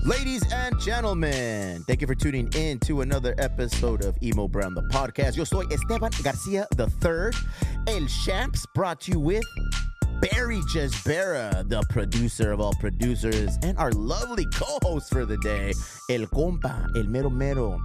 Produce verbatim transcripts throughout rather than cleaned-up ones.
Ladies and gentlemen, thank you for tuning in to another episode of Emo Brown, the podcast. Yo soy Esteban Garcia the third, El Champs, brought to you with Barry Jesbera, the producer of all producers, and our lovely co-host for the day, El Compa, El Mero Mero,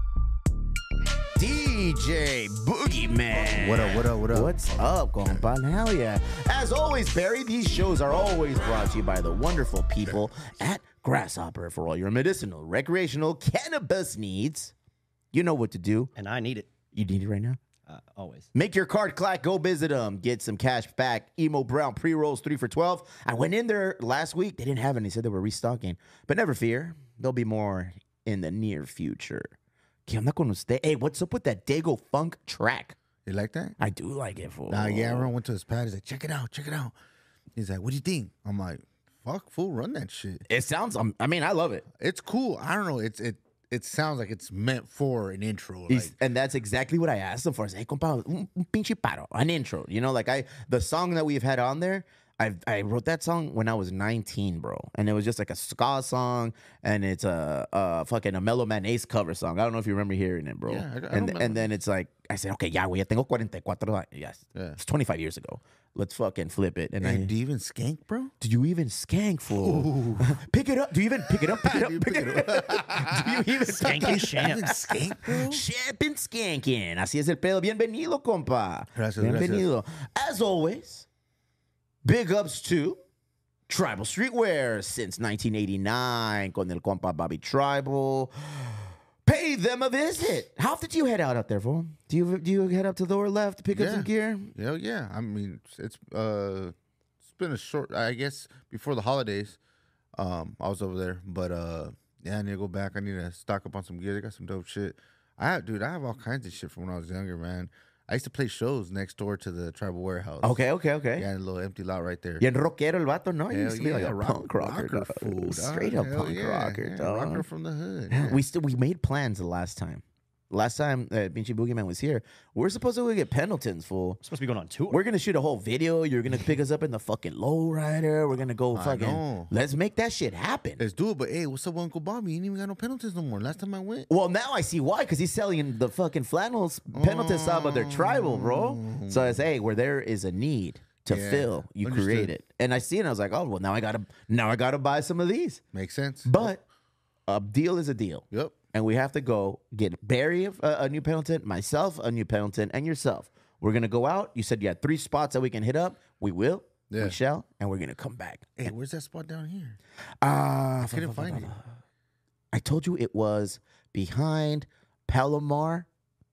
D J Boogeyman. What up, what up, what up? What's up, compa? Hell yeah. As always, Barry, these shows are always brought to you by the wonderful people at Grasshopper for all your medicinal, recreational cannabis needs. You know what to do. And I need it. You need it right now? Uh, always. Make your card clack. Go visit them. Get some cash back. Emo Brown pre-rolls three for twelve. I went in there last week. They didn't have any. Said they were restocking. But never fear. There'll be more in the near future. ¿Qué onda con usted? Hey, what's up with that Dago Funk track? You like that? I do like it, fool. Nah, yeah, I went to his pad. He's like, check it out, check it out. He's like, what do you think? I'm like, fuck, fool, run that shit. It sounds, um, I mean, I love it. It's cool. I don't know. It's it. It sounds like it's meant for an intro. He's- Like, and that's exactly what I asked him for. I said, hey, compa, un, un pinche paro, an intro. You know, like I, the song that we've had on there, I I wrote that song when I was nineteen, bro. And it was just like a ska song, and it's a, a fucking a Mellow Man Ace cover song. I don't know if you remember hearing it, bro. Yeah, I- I and remember. and then it's like, I said, okay, yeah, güey, ya tengo forty-four. Yes. Yeah. It's twenty-five years ago. Let's fucking flip it. And hey, I, do you even skank, bro? do you even skank, fool? Pick it up. Do you even pick it up? Pick it up. You Pick pick it up. Do you even Skanking champ. Skank, bro? Shampin' Skanking. Así es el pedo. Bienvenido, compa. Gracias, Bienvenido. As always, big ups to Tribal Streetwear since nineteen eighty-nine con el compa Bobby Tribal. Pay them a visit. How often do you head out out there, fool? Do you do you head up to the lower left to pick up Yeah. some gear? Hell yeah. I mean, it's uh, it's been a short. I guess before the holidays, um, I was over there, but uh, yeah, I need to go back. I need to stock up on some gear. They got some dope shit. I have, dude. I have all kinds of shit from when I was younger, man. I used to play shows next door to the Tribal Warehouse. Okay, okay, okay. Yeah, a little empty lot right there. Bien rockero el vato, no? He Hell used to be like yeah, a rock- punk rocker, dog. fool, dog. Straight up Hell punk yeah, rocker, yeah, dog. rocker from the hood. Yeah, yeah. We still we made plans the last time. Last time uh, Pinchy Boogeyman was here, we are supposed to go get Pendletons, fool. Supposed to be going on tour. We're gonna shoot a whole video. You're gonna pick us up in the fucking lowrider. We're gonna go I fucking. know. Let's make that shit happen. Let's do it. But hey, what's up, with Uncle Bobby? You ain't even got no penalties no more. Last time I went. Well, now I see why, because he's selling the fucking flannels Pendleton style, but they're tribal, bro. So I say, hey, where there is a need to Yeah, fill, you understood. create it. And I see it, and I was like, oh, well, now I gotta, now I gotta buy some of these. Makes sense. But a deal is a deal. Yep. And we have to go get Barry a, a new Pendleton, myself a new Pendleton, and yourself. We're gonna go out. You said you had three spots that we can hit up. We will. Yeah. We shall, and we're gonna come back. Hey, where's that spot down here? Uh, I couldn't find it. I told you it was behind Palomar.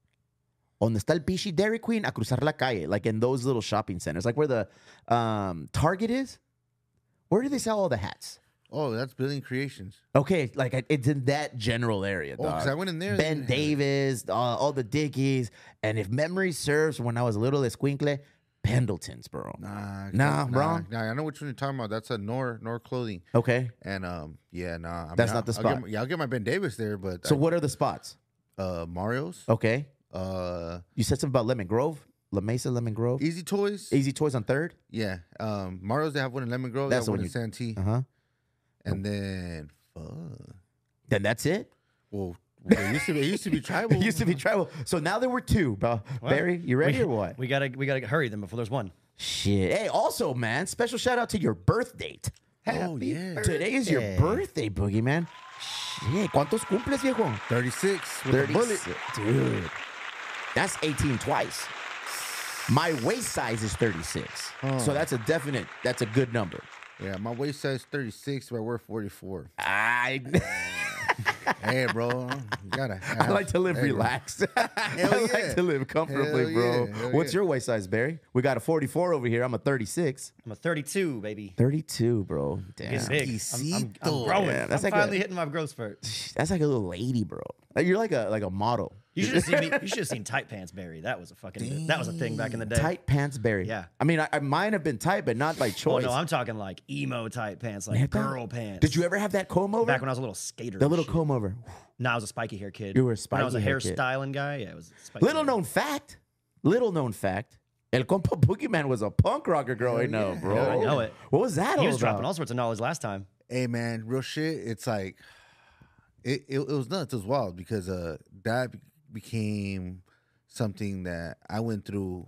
Donde está el Pichi Dairy Queen, a cruzar la calle, like in those little shopping centers, like where the um, Target is. Where do they sell all the hats? Oh, that's Billion Creations. Okay, like I- it's in that general area. Oh, because I dog. went in there. Ben they- Davis, uh, all the Dickies, and if memory serves, when I was little escuincle, Pendletons, bro. Nah, Nah, nah, wrong. Nah, I know which one you're talking about. That's a Nor Nor Clothing, Okay, and um, yeah, nah. I That's mean, not the I'll- I'll spot. get my- yeah, I'll get my Ben Davis there, but so I- what are the spots? uh, Mario's, Okay, uh, you said something about Lemon Grove, La Mesa, Lemon Grove, Easy Toys, Easy Toys on Third. yeah, um, Mario's. They have one in Lemon Grove. That's That's the one one in Santee, Uh huh. and then fuck. Then that's it. Well, it used to be. It used to be tribal. It used to be tribal. So now there were two, bro. Barry, you ready we, or what? We gotta we gotta hurry them before there's one. Shit. Hey, also, man, special shout out to your birth date. Oh yeah, Today is your birthday. birthday, Boogeyman. Shit. ¿Cuántos cumples, viejo? thirty-six with a bullet. thirty-six. Dude. That's eighteen twice. My waist size is thirty-six. Oh. So that's a definite, that's a good number. Yeah, my waist size thirty-six, but I wear forty-four. I, Hey, bro, you gotta. I like to live Hey, bro. relaxed. I yeah. like to live comfortably, Hell bro. yeah, hell What's yeah. your waist size, Barry? We got a forty-four over here. I'm a thirty-six. I'm a thirty-two, baby. thirty-two, bro. Damn. Get big. I'm, I'm, I'm Quisito. growing. Yeah, that's I'm like a- finally hitting my growth spurt. That's like a little lady, bro. Like, you're like a like a model. You should have seen me. You should have seen tight pants Barry. That was a fucking. That was a thing back in the day. Tight pants, Barry. Yeah. I mean, I, I mine have been tight, but not by Oh choice. no, I'm talking like emo tight pants, like Neta? girl pants. Did you ever have that comb over? Back when I was a little skater. the and little shit. comb over. No, I was a spiky hair kid. You were a When I was a spiky hair kid. hairstyling guy. Yeah, it was. a spiky Little hair. known fact. Little known fact. El Compa Boogeyman was a punk rocker growing Hell up, yeah. bro. Yeah, I know it. What was that He all was about? dropping all sorts of knowledge last time. Hey man, real shit. It's like it, it. It was nuts. It was wild because uh, that be- became something that I went through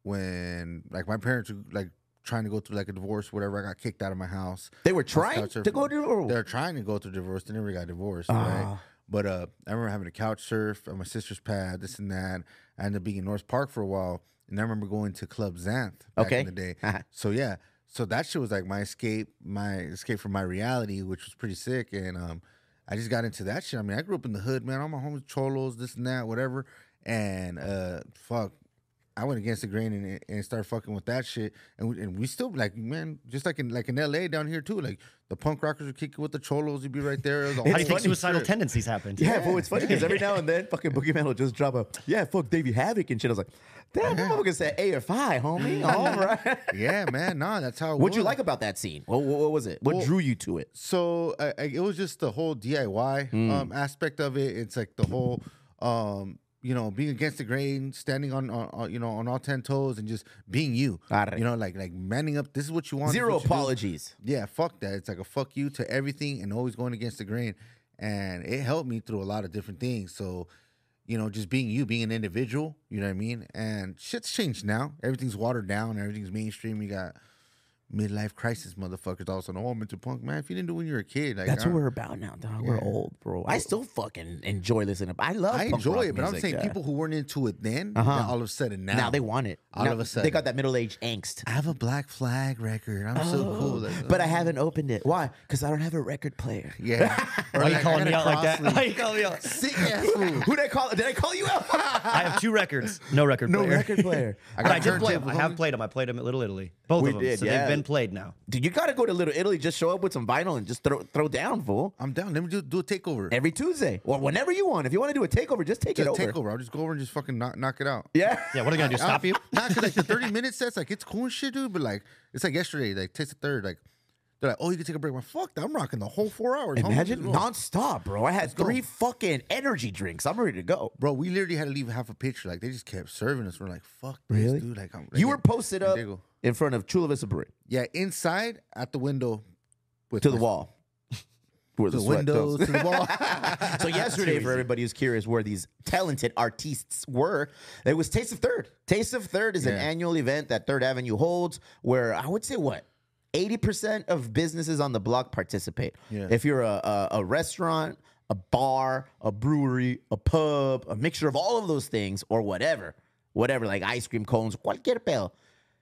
when like my parents were like trying to go through like a divorce, whatever. I got kicked out of my house. They were I was trying couch to surfing. go to. They're trying to go through divorce. They never got divorced, right? Ah. But uh, I remember having a couch surf at my sister's pad, this and that. I ended up being in North Park for a while, and I remember going to Club Xanth back Okay. in the day. So yeah, so that shit was like my escape, my escape from my reality, which was pretty sick. And um, I just got into that shit. I mean, I grew up in the hood, man. All my homies cholos, this and that, whatever. And uh, fuck. I went against the grain and, and started fucking with that shit, and we, and we still like, man, just like in like in L A down here too, like the punk rockers would kick it with the cholos, you'd be right there. The How do you whole think shit. suicidal tendencies happened? Yeah, but it's funny because every now and then, fucking Boogeyman will just drop a, yeah, fuck Davey Havoc and shit. I was like, damn, that motherfucker said A F I, homie. All right. Yeah, man, nah, that's how. It What'd you was. like about that scene? What, what, what was it? What Well- drew you to it? So I, I, it was just the whole D I Y Hmm. um, aspect of it. It's like the whole, um, you know, being against the grain, standing on, on, on, you know, on all ten toes, and just being you. Arre. You know, like like manning up. This is what you want. this is Zero what you do. apologies. Yeah, fuck that. It's like a fuck you to everything and always going against the grain. And it helped me through a lot of different things. So, you know, just being you, being an individual, you know what I mean? And shit's changed now. Everything's watered down. Everything's mainstream. You got midlife crisis motherfuckers all of a sudden. Oh, I'm into punk. Man, if you didn't do it when you were a kid. Like, That's I, what we're about now, dog. We're Yeah. old, bro. I still fucking enjoy listening. I love I punk enjoy rock it, but I'm music, saying yeah. people who weren't into it then, Uh-huh. now all of a sudden now. now they want it. All Now of a They sudden. got that middle-aged angst. I have a Black Flag record. I'm so cool. Like, Oh, But I haven't opened it. Why? Because I don't have a record player. yeah. Why are you like, calling I me got out a like that? cross Why you calling me out? Sick ass move. Who did I call? Did I call you out? I have two records. No record no player. record player. I But got I did play them. turntable, I have homie. played them. I played them at Little Italy. Both We of them. did, so yeah. they've been played now. Dude, you gotta go to Little Italy. Just show up with some vinyl and just throw throw down, fool. I'm down. Let me do, do a takeover. Every Tuesday or whenever you want. If you want to do a takeover, just take Just it over. take over. I'll just go over and just fucking knock, knock it out. Yeah. Yeah, what are they gonna do? Stop you? Nah, cause like the thirty minute sets, like it's cool and shit, dude. But like it's like yesterday, like Taste the Third, like they're like, oh, you can take a break. I'm like, fuck that. I'm rocking the whole four hours. homie. Imagine Let's go. nonstop, bro. I had go. three fucking energy drinks. I'm ready to go. Bro, we literally had to leave half a picture. Like they just kept serving us. We're like, fuck this, Really? dude. Like, I'm, You like, were posted up Diego. in front of Chula Vista Brewery yeah, inside at the window with to the my- wall. Where to the sweat windows, goes. to the wall. So yesterday, for everybody who's curious where these talented artists were, it was Taste of Third. Taste of Third is an Yeah. annual event that Third Avenue holds where I would say what? eighty percent of businesses on the block participate. Yeah. If you're a, a, a restaurant, a bar, a brewery, a pub, a mixture of all of those things or whatever, whatever, like ice cream cones, cualquier pedo,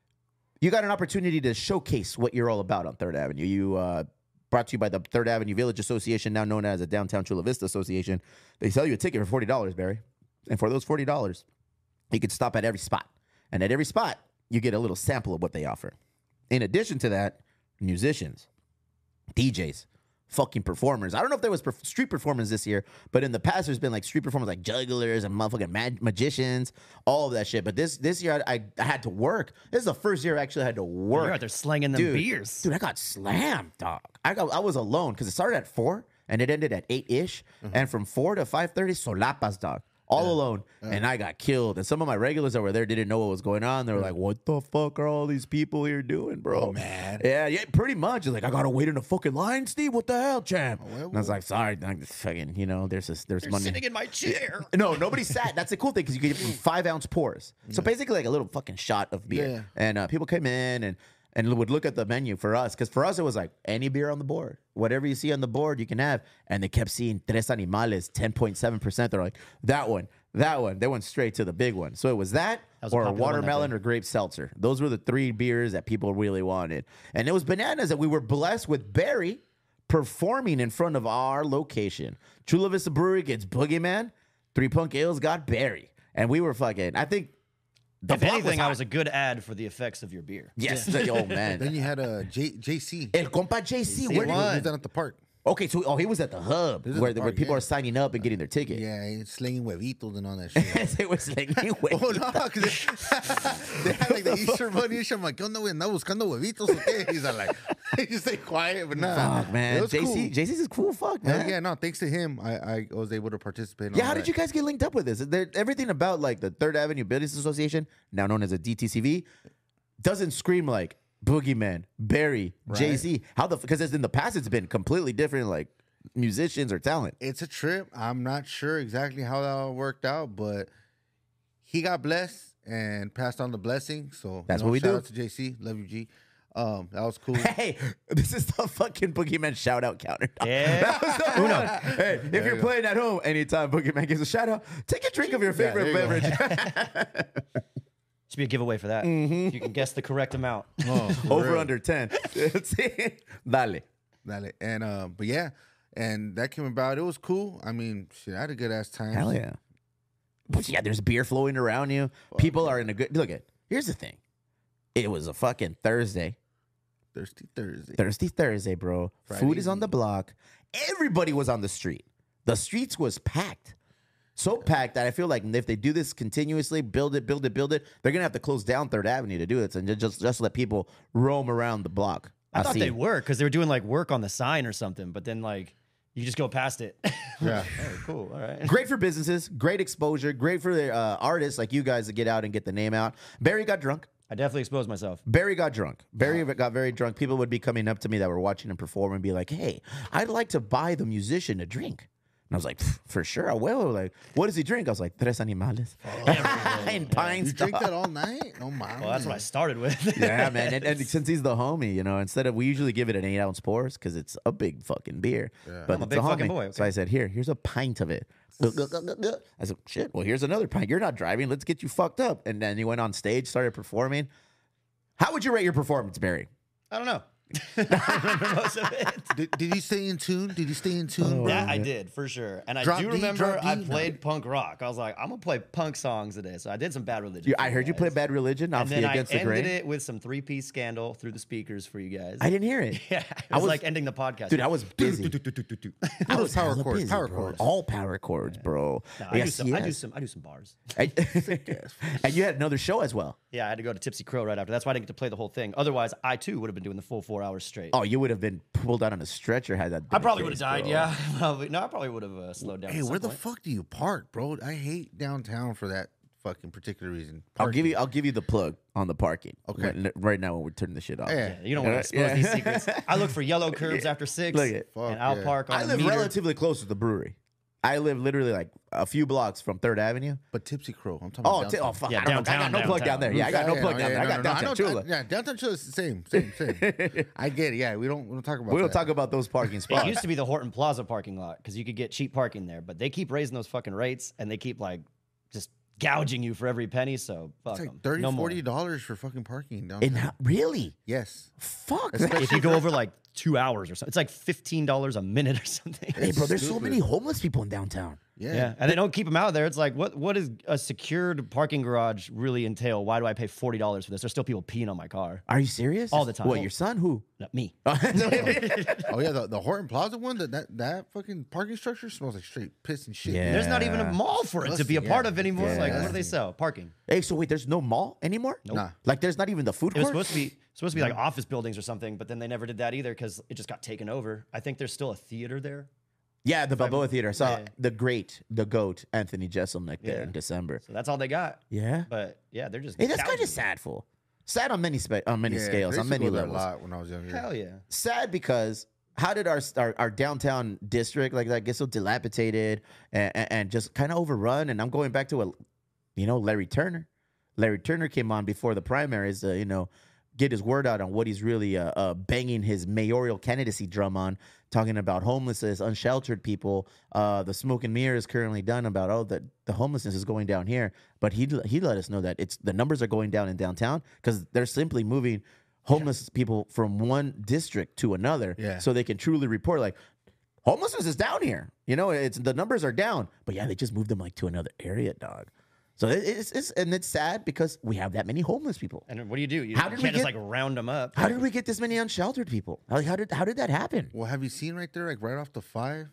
you got an opportunity to showcase what you're all about on Third Avenue. You uh, brought to you by the Third Avenue Village Association, now known as the Downtown Chula Vista Association. They sell you a ticket for forty dollars, Barry. And for those forty dollars, you could stop at every spot. And at every spot, you get a little sample of what they offer. In addition to that, musicians, D Js, fucking performers. I don't know if there was perf- street performers this year, but in the past there's been like street performers like jugglers and motherfucking mag- magicians, all of that shit. But this this year I, I, I had to work. This is the first year I actually had to work. You're out there slanging them Dude, beers. Dude, I got slammed, dog. I got I was alone because it started at four and it ended at eight ish, and from four to five thirty, solapas, dog. All alone, and I got killed. And some of my regulars that were there didn't know what was going on. They were like, "What the fuck are all these people here doing, bro?" Oh, man. Yeah, yeah, pretty much. It's like, I gotta wait in a fucking line, Steve. What the hell, champ? And I was like, "Sorry, like, fucking, you know, there's this, there's You're money." sitting in my chair. No, nobody sat. That's the cool thing because you get five ounce pours. So basically, like a little fucking shot of beer. Yeah. And uh, people came in and and would look at the menu for us because for us it was like any beer on the board, whatever you see on the board, you can have. And they kept seeing Tres Animales, ten point seven percent. They're like, that one, that one. They went straight to the big one. So it was that, That was a or a popular one that watermelon day. or grape seltzer. Those were the three beers that people really wanted. And it was bananas that we were blessed with Barry performing in front of our location. Chula Vista Brewery gets Boogeyman. Three Punk Ales got Barry. And we were fucking, I think, the If block anything, I hot. was a good ad for the effects of your beer. Yes. the- oh, man. Then you had a J JC. El compa J C. He Where did was down at the park. Okay, so oh, he was at the hub was at where, the where park, people yeah. are signing up and getting their ticket. Yeah, he's slinging huevitos and all that shit. It was like, Oh no, because they, they had like the Easter bunny and shit. I'm like, ¿qué onda, güey? ¿Andaba buscando huevitos o qué? He's like, he just stay quiet, but nah. Fuck, man. It was J C, cool. J C's is cool. Fuck, Hell man. yeah, no, thanks to him, I, I was able to participate. In Yeah, all how that. did you guys get linked up with this? There, everything about like the Third Avenue Business Association, now known as a D T C V, doesn't scream like Boogeyman, Barry, Right. Jay Z. How the because in the past it's been completely different, like musicians or talent. It's a trip. I'm not sure exactly how that all worked out, but he got blessed and passed on the blessing. So That's you know, what we shout do. out to J C. Love you, G. Um, that was cool. Hey, this is the fucking Boogeyman shout out counter. dog. Yeah. That was the one. Hey, if you're you go. playing at home, anytime Boogeyman gives a shout out, take a drink of your Yeah, favorite there you go. beverage. Should be a giveaway for that. Mm-hmm. You can guess the correct amount. Oh, for Over real. under ten. Dale. Dale. And uh, but yeah, and that came about. It was cool. I mean, shit, I had a good ass time. Hell yeah. But yeah, there's beer flowing around you. People are in a good look at. Here's the thing. It was a fucking Thursday. Thirsty Thursday. Thirsty Thursday, bro. Friday Food is on the Eve. block. Everybody was on the street. The streets was packed. So packed that I feel like if they do this continuously, build it, build it, build it, they're gonna have to close down Third Avenue to do it, and just just let people roam around the block. I thought see. they were because they were doing like work on the sign or something, but then like you just go past it. Yeah. Oh, cool. All right. Great for businesses, great exposure, great for the uh, artists like you guys to get out and get the name out. Barry got drunk. I definitely exposed myself. Barry got drunk. Barry got very drunk. People would be coming up to me that were watching him perform and be like, "Hey, I'd like to buy the musician a drink." And I was like, "Pff, "For sure, I will." Like, what does he drink? I was like, "Tres animales." In Pines. You drink dog. that all night? Oh my. Well, that's what I started with. Yeah, man. And, and since he's the homie, you know, instead of we usually give it an eight ounce pours because it's a big fucking beer. But I'm a it's big fucking homie. boy, So okay. I said, "Here, here's a pint of it." I said, "Shit. Well, here's another pint. You're not driving. Let's get you fucked up." And then he went on stage, started performing. How would you rate your performance, Barry? I don't know. I don't remember most of it. Did, did you stay in tune? Did you stay in tune, bro? That I did for sure, and I Drop do D, remember drop D, I no. played punk rock. I was like, I'm gonna play punk songs today, so I did some Bad Religion. You, for I heard you guys. play Bad Religion, And obviously then I against the ended grain. it with some three piece Scandal through the speakers for you guys. I didn't hear it. Yeah, it I was, was- like ending the podcast. Dude, I was busy. I was power hella chords, busy, power bro. chords. All power chords, bro. No, I, do Yes, some, I do yes. some. I do some bars. And, and you had another show as well. Yeah, I had to go to Tipsy Crow right after. That's why I didn't get to play the whole thing. Otherwise, I too would have been doing the full four hours straight. Oh, you would have been pulled out on a stretcher had that. I been probably the would have case, died. bro. Yeah, probably. No, I probably would have uh, slowed down. Hey, at some where the point. fuck do you park, bro? I hate downtown for that fucking particular reason. I'll give Parking. you. I'll give you the plug on the parking. Okay. Right, right now when we're turning the shit off. Yeah. Yeah, you don't want to Yeah. expose these secrets. I look for yellow curves after six, Look at- Fuck and I'll yeah. park on I a live meter. relatively close to the brewery. I live literally like a few blocks from Third Avenue. But Tipsy Crow. I'm talking Oh, about t- downtown. oh fuck! Yeah, I, don't know. I got downtown, no plug down downtown. there. Yeah, I got no Yeah, plug yeah, down there. yeah, I got no, no, downtown I know- Chula. I- Yeah, downtown Chula is the same, same, same. I get it. Yeah, we don't we don't talk about. We don't that. talk about those parking spots. It used to be the Horton Plaza parking lot because you could get cheap parking there, but they keep raising those fucking rates and they keep like just gouging you for every penny. So fuck It's like them. thirty, no more. forty dollars for fucking parking downtown. And how, really? Yes. Fuck. Especially- If you go over like two hours or something, it's like fifteen dollars a minute or something. Hey, bro, there's so stupid. many homeless people in downtown. Yeah. Yeah, and they don't keep them out there. It's like, what what does a secured parking garage really entail? Why do I pay forty dollars for this? There's still people peeing on my car. Are you serious? All the time. What, your son? Who? Not me. Oh yeah, the, the Horton Plaza one. That, that that fucking parking structure smells like straight piss and shit. Yeah. There's not even a mall for it to be a Musty, part yeah. of anymore. Yeah. Like, what do they sell? Parking. Hey, so wait, there's no mall anymore? Nope. Nah. Like, there's not even the food It was court? supposed to be supposed to be like office buildings or something, but then they never did that either because it just got taken over. I think there's still a theater there. Yeah, the Balboa Theater. I saw Yeah. the great, the GOAT, Anthony Jeselnik there Yeah. in December. So that's all they got. Yeah. But yeah, they're just Hey, that's kind gouging of sad, fool. Sad on many spe- on many Yeah, scales, they on used to many go there levels. A lot when I was younger. you. Hell yeah. Sad because how did our our, our downtown district like that get so dilapidated and, and, and just kind of overrun? And I'm going back to a, you know, Larry Turner. Larry Turner came on before the primaries, uh, you know, get his word out on what he's really uh, uh, banging his mayoral candidacy drum on, talking about homelessness, unsheltered people. Uh, the smoke and mirror is currently done about, oh, the, the homelessness is going down here. But he he let us know that it's the numbers are going down in downtown because they're simply moving homeless people from one district to another Yeah. so they can truly report like, homelessness is down here. You know, it's the numbers are down. But yeah, they just moved them like to another area, dog. So it, it's, it's and it's sad because we have that many homeless people. And what do you do? You How did we can't just get- like round them up. How did we get this many unsheltered people? Like, how did how did that happen? Well, have you seen right there, like right off the five,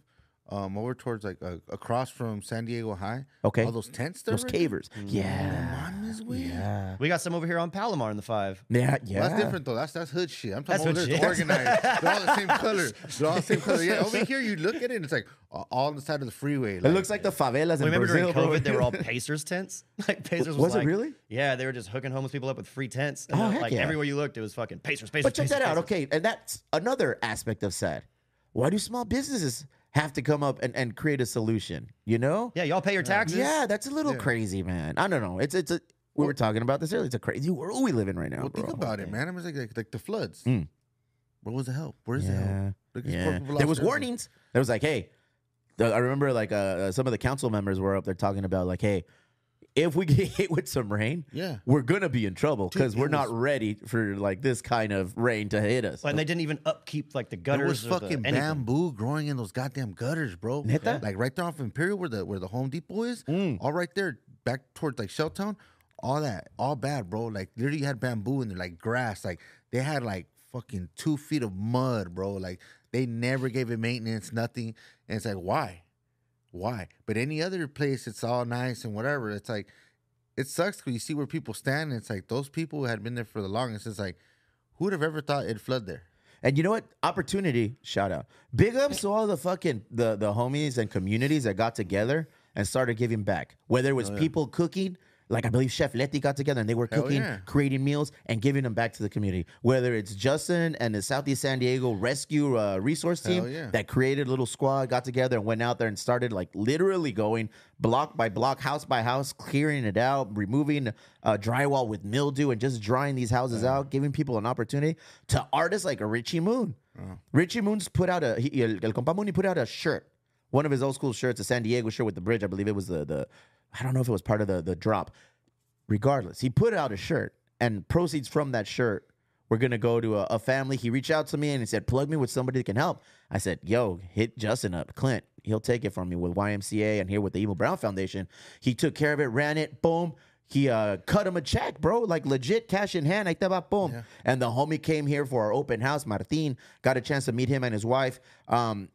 um, over towards like uh, across from San Diego High. Okay. All those tents there. Those right there? cavers. Yeah. Mames, güey. Yeah. We got some over here on Palomar in the five. Yeah. Yeah. Well, that's different though. That's that's hood shit. I'm talking That's about hood over there. It's shit. organized. They're all the same color. They're all the same color. Yeah. Over here, you look at it, and it's like all all on the side of the freeway. It looks like the favelas in Remember Brazil. during bro. COVID, they were all Pacers tents. Like Pacers was, Was it like, really? Yeah, they were just hooking homeless people up with free tents. And Oh, then, heck like yeah. everywhere you looked, it was fucking Pacers, Pacers. But check Pacers, that out. Pacers. Okay, and that's another aspect of sad. Why do small businesses have to come up and, and create a solution? You know? Yeah, y'all pay your taxes. Yeah, that's a little Yeah. crazy, man. I don't know. It's it's a we were talking about this earlier. It's a crazy world we live in right now. Well, think bro. about it, man. It was like like, like the floods. Mm. Where was the help? Where's the Yeah, help? Look, these poor yeah. people There lost was everything. warnings. There was like, hey, the- I remember like uh, uh, some of the council members were up there talking about like, hey, if we get hit with some rain, Yeah. we're gonna be in trouble Dude, because it we're not was- ready for like this kind of rain to hit us. And they didn't even upkeep like the There gutters. was or the fucking anything. bamboo growing in those goddamn gutters, bro. Neta? Like right there off Imperial, where the where the Home Depot is, all right there, back towards like Shelltown, all that, all bad, bro. Like literally, you had bamboo and like grass. Like they had like fucking two feet of mud, bro. Like they never gave it maintenance, nothing. And it's like, why, why? But any other place, it's all nice and whatever. It's like, it sucks because you see where people stand. And it's like those people who had been there for the longest. It's like, who would have ever thought it'd flood there? And you know what? Opportunity, shout out. Big ups to all the fucking the the homies and communities that got together and started giving back. Whether it was people cooking, like I believe Chef Letty got together and they were Hell cooking, yeah. creating meals, and giving them back to the community. Whether it's Justin and the Southeast San Diego Rescue uh, Resource Team Hell yeah. that created a little squad, got together and went out there and started like literally going block by block, house by house, clearing it out, removing uh, drywall with mildew and just drying these houses out, giving people an opportunity. To artists like a Richie Moon. Richie Moon's put out a he, el, el compa Moon, he put out a shirt, one of his old school shirts, a San Diego shirt with the bridge. I believe it was the the I don't know if it was part of the the drop. Regardless, he put out a shirt, and proceeds from that shirt were gonna go to a, a family. He reached out to me and he said, "Plug me with somebody that can help." I said, "Yo, hit Justin up, Clint. He'll take it from me with Y M C A and here with the Emo Brown Foundation." He took care of it, ran it, boom. He uh, cut him a check, bro, like legit cash in hand. Like that, boom. Yeah. And the homie came here for our open house. Martin got a chance to meet him and his wife. Um,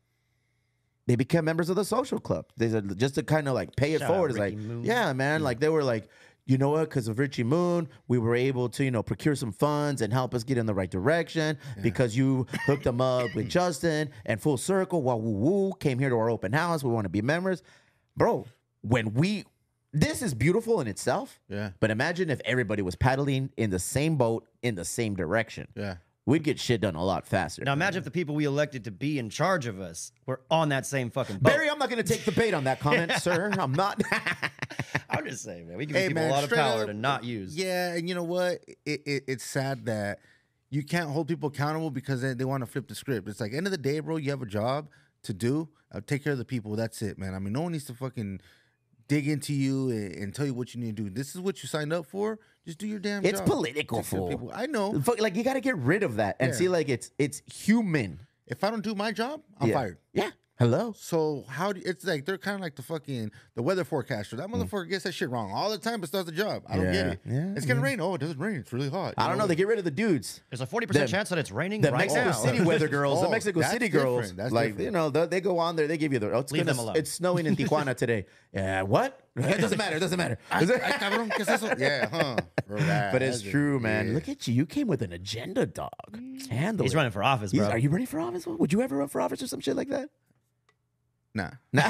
they became members of the social club. They said just to kind of like pay it Shout out forward. It's Ricky like, Moon. yeah, man. Like they were like, you know what? Because of Richie Moon, we were able to, you know, procure some funds and help us get in the right direction because you hooked them up with Justin and Full Circle. Wow, woo, woo, came here to our open house. We want to be members, bro. When we, this is beautiful in itself. Yeah. But imagine if everybody was paddling in the same boat in the same direction. Yeah. We'd get shit done a lot faster. Now imagine if the people we elected to be in charge of us were on that same fucking boat. Barry, I'm not going to take the bait on that comment, sir. I'm not. I'm just saying, man. We give Hey, people man, a lot of straight power up, to not use. Yeah, and you know what? It, it it's sad that you can't hold people accountable because they, they want to flip the script. It's like end of the day, bro. You have a job to do. Uh, take care of the people. That's it, man. I mean, no one needs to fucking dig into you and, and tell you what you need to do. This is what you signed up for. Just do your damn It's job. political, Take care of fool. people. I know. Fuck, like you got to get rid of that and Yeah. see like it's it's human. If I don't do my job, I'm yeah. fired. Yeah. Hello. So how do it's like they're kind of like the fucking the weather forecaster. That motherfucker gets that shit wrong all the time, but still does the job. I don't get Mm. Yeah, it. yeah, it's gonna rain. Oh, it doesn't rain. It's really hot. I You don't know. They get rid of the dudes. There's a forty percent The- chance that it's raining The right Mexico now. City weather girls, the Oh, Mexico that's City girls, different. That's like different. you know, they, they go on there. They give you the. Oh, it's Leave gonna, them alone. It's snowing in Tijuana today. Yeah, what? It doesn't matter. It doesn't matter. Ay, ay, cabrón, ¿qué es eso? Yeah, huh? Bro, that- But it's that's it. true, man. Yeah. Look at you. You came with an agenda, dog. Handle He's it. running for office, He's- bro. Are you ready for office? Would you ever run for office or some shit like that? Nah.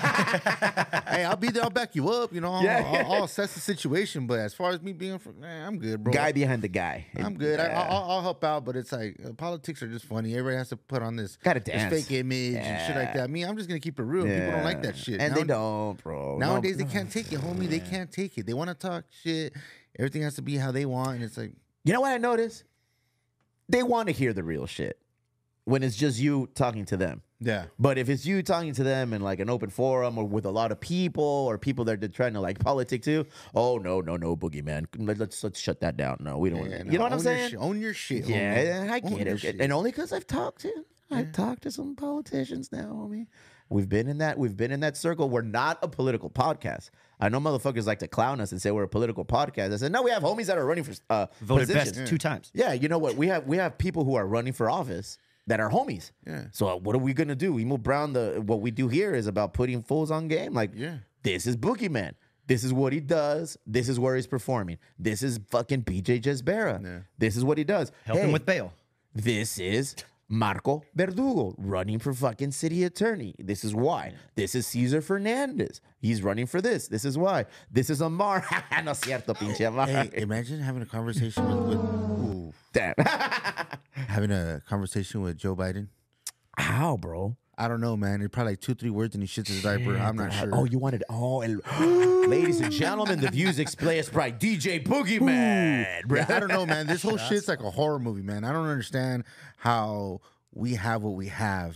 Hey, I'll be there. I'll back you up. You know, I'll, Yeah. I'll, I'll assess the situation. But as far as me being, for, nah, I'm good, bro. Guy behind the guy. I'm good. I, Yeah. I'll, I'll help out. But it's like uh, politics are just funny. Everybody has to put on this, Gotta this dance. fake image and shit like Yeah. that. Me, I'm just gonna keep it real. People don't like that shit. And Now- they don't, bro. No. Nowadays, they can't take it, homie. They can't take it. They want to talk shit. Everything has to be how they want. And it's like, You know what I noticed? They want to hear the real shit when it's just you talking to them. yeah. But if it's you talking to them in like an open forum or with a lot of people or people that are trying to like politic too, oh no, no, no, boogeyman. Let's let's shut that down. No, we don't. Yeah, want no, you know what I'm own your saying? shit- Own your shit. Yeah, homie. I Own get your it. shit. And only because I've talked to, I've talked to some politicians now, homie. We've been in that. We've been in that circle. We're not a political podcast. I know motherfuckers like to clown us and say we're a political podcast. I said no. We have homies that are running for uh, Voted positions. best two times. Yeah, you know what? We have we have people who are running for office that are homies. Yeah. So uh, what are we gonna do? Emo Brown, the what we do here is about putting fools on game. Like, Yeah. this is Boogeyman. This is what he does. This is where he's performing. This is fucking B J Jesbera. Yeah. This is what he does. Help him Hey, with bail. this is Marco Verdugo running for fucking city attorney. This is why. This is Cesar Fernandez. He's running for this. This is why. This is Amar. No es cierto, pinche Amar. Hey, imagine having a conversation with, with ooh, Damn. having a conversation with Joe Biden. How, bro? I don't know, man. It's probably like two, three words and he shits his diaper. I'm not sure. Oh, you wanted. Oh, el, ladies and gentlemen, the views expressed by D J Boogeyman. Yeah, I don't know, man. This whole shit's like a horror movie, man. I don't understand how we have what we have.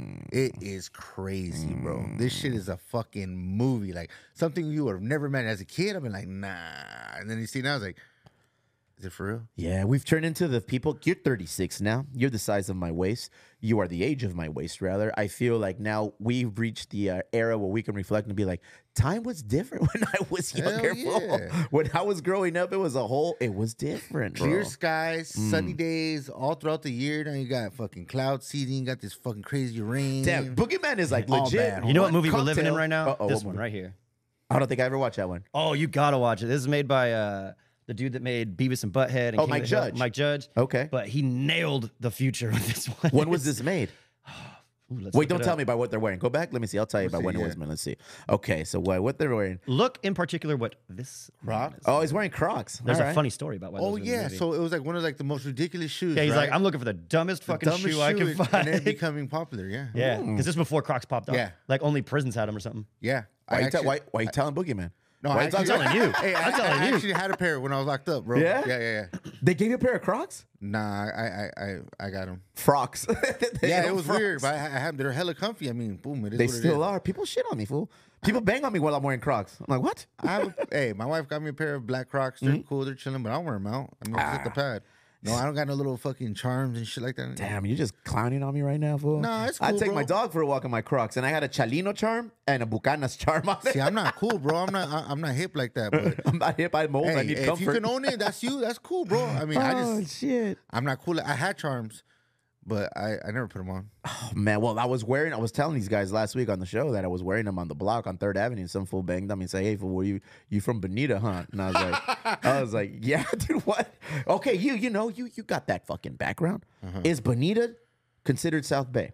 It is crazy, bro. This shit is a fucking movie. Like something you would have never met as a kid. I've been like, nah. And then you see now, I was like, is it for real? Yeah, we've turned into the people. You're thirty-six now. You're the size of my waist. You are the age of my waist, rather. I feel like now we've reached the uh, era where we can reflect and be like, time was different when I was Hell younger. fool. yeah. When I was growing up, it was a whole, it was different, bro. Clear skies, sunny days all throughout the year. Now you got fucking cloud seeding. You got this fucking crazy rain. Damn, Boogeyman is like All legit. bad. You know what movie we're living in Cocktail. right now? Uh-oh, This what one movie? right here. I don't think I ever watched that one. Oh, you gotta watch it. This is made by uh, the dude that made Beavis and Butthead. And Oh, King Mike of the Hill, Judge. Mike Judge. Okay. But he nailed the future with this one. When was this made? Ooh, let's Wait, look don't it tell up. me by what they're wearing. Go back. Let me see. I'll tell you Let's by see, when it yeah. was made. Let's see. Okay, so what, what they're wearing. Look in particular what this Crocs? man is. Oh, he's wearing Crocs. There's All a right. funny story about why. Oh those are in the yeah, movie. so it was like one of like the most ridiculous shoes. yeah, he's right? like, I'm looking for the dumbest The fucking dumbest shoe I can and- find. and it becoming popular. Yeah, yeah, because this is before Crocs popped up. Yeah. like only prisons had them or something. yeah. Why, I you, te- actually- why, why you telling Boogeyman? No, Why I you actually, talking- telling you. Hey, I, I'm telling I you. actually had a pair when I was locked up, bro. Yeah? yeah, yeah, yeah. They gave you a pair of Crocs? Nah, I, I, I, I got them. Frocks. They Yeah, know it was frocks. weird, but I, I have they're hella comfy. I mean, boom, it is. They what still it is. are. People shit on me, fool. People bang on me while I'm wearing Crocs. I'm like, what? I have a, hey, my wife got me a pair of black Crocs. They're Mm-hmm. cool, they're chilling, but I don't wear them out. I mean, it's at the pad. No, I don't got no little fucking charms and shit like that. Damn, you're just clowning on me right now, fool. Nah, it's I cool, take my bro. dog for a walk in my Crocs, and I got a Chalino charm and a Bucanas charm on it. See, I'm not cool, bro. I'm not. I, I'm not hip like that. But I'm not hip. I'm old. hey, I need if comfort. you can own it, that's you. That's cool, bro. I mean, I oh, just, shit. I'm not cool. I had charms, but I, I never put them on. Oh, man, well, I was wearing, I was telling these guys last week on the show that I was wearing them on the block on Third Avenue. Some fool banged on me and said, hey, fool, were you, you from Bonita, huh? And I was like, I was like, yeah, dude, what? Okay, you, you know, you, you got that fucking background. Uh-huh. Is Bonita considered South Bay?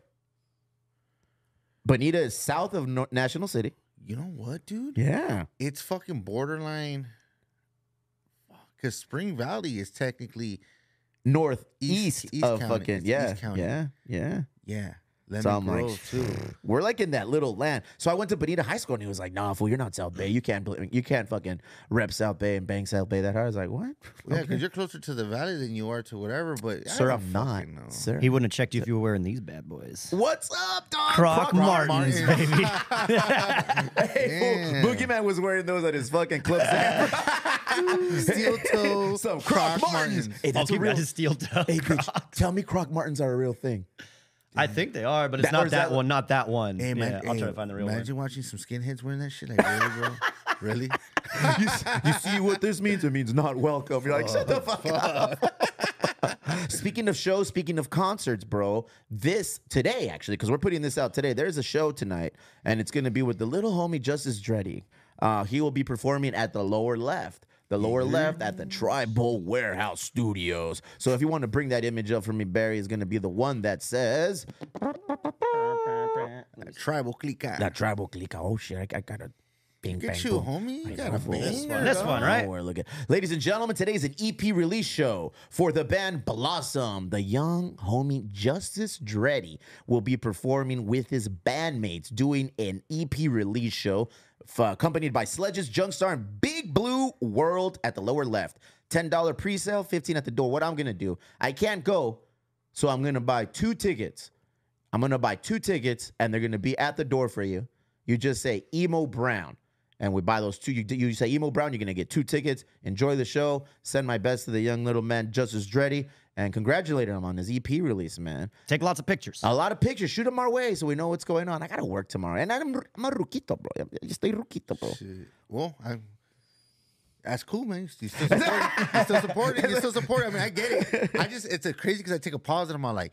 Bonita is south of Nor- National City. You know what, dude? Yeah. It's fucking borderline. Because Spring Valley is technically, Northeast East- East of County. fucking, It's yeah, East County. yeah, yeah. yeah, Lemon So I'm like, Grove too. we're like in that little land. So I went to Bonita High School and he was like, nah, fool, you're not South Bay. You can't, bl- you can't fucking rep South Bay and bang South Bay that hard. I was like, what? Yeah, Okay. because you're closer to the valley than you are to whatever. But I Sir, don't I'm not. fucking know. Sir. He wouldn't have checked you if you were wearing these bad boys. What's up, dog? Croc, Martens, Martens. baby. Hey, fool, Boogeyman was wearing those at his fucking club. Steel toe, Some Croc, Croc Martens. Martens. Hey, I'll that's a keep real. that steel toe. Hey, bitch, tell me Croc Martens are a real thing. I think they are, but it's That- or not is that, that- one, not that one. Hey, man, yeah, I'll hey, try to find the real imagine one. watching some skinheads wearing that shit. Like, really, bro? Really? you, you see what this means? It means not welcome. You're like, shut the fuck up. Speaking of shows, speaking of concerts, bro, this today, actually, because we're putting this out today, there's a show tonight, and it's going to be with the little homie Justice Dreddy. Uh, he will be performing at the Lower Left. The Lower Left at the Tribal Warehouse Studios. So if you want to bring that image up for me, Barry is going to be the one that says Tribal clique. that Tribal Clique. Oh shit, I, I got a bing Look bang at you, boom. homie. You I got a know, fool. banger, This one, this dog. one, right? Oh, we're looking. Ladies and gentlemen, today is an E P release show for the band Blossom. The young homie Justice Dreddy will be performing with his bandmates doing an E P release show f- accompanied by Sledges, Junkstar, and Big Blue World at the Lower Left. ten dollars pre-sale, fifteen dollars at the door. What I'm going to do, I can't go, so I'm going to buy two tickets. I'm going to buy two tickets, and they're going to be at the door for you. You just say Emo Brown. And we buy those two. You, you say Emo Brown, you're going to get two tickets. Enjoy the show. Send my best to the young little man, Justice Dreddy, and congratulate him on his E P release, man. Take lots of pictures. A lot of pictures. Shoot them our way so we know what's going on. I got to work tomorrow. And I'm, I'm a ruquito, bro. I estoy ruquito, bro. Shit. Well, I, that's cool, man. You still supporting. You still supporting. You still supporting. I mean, I get it. I just, it's a crazy because I take a pause and I'm all like,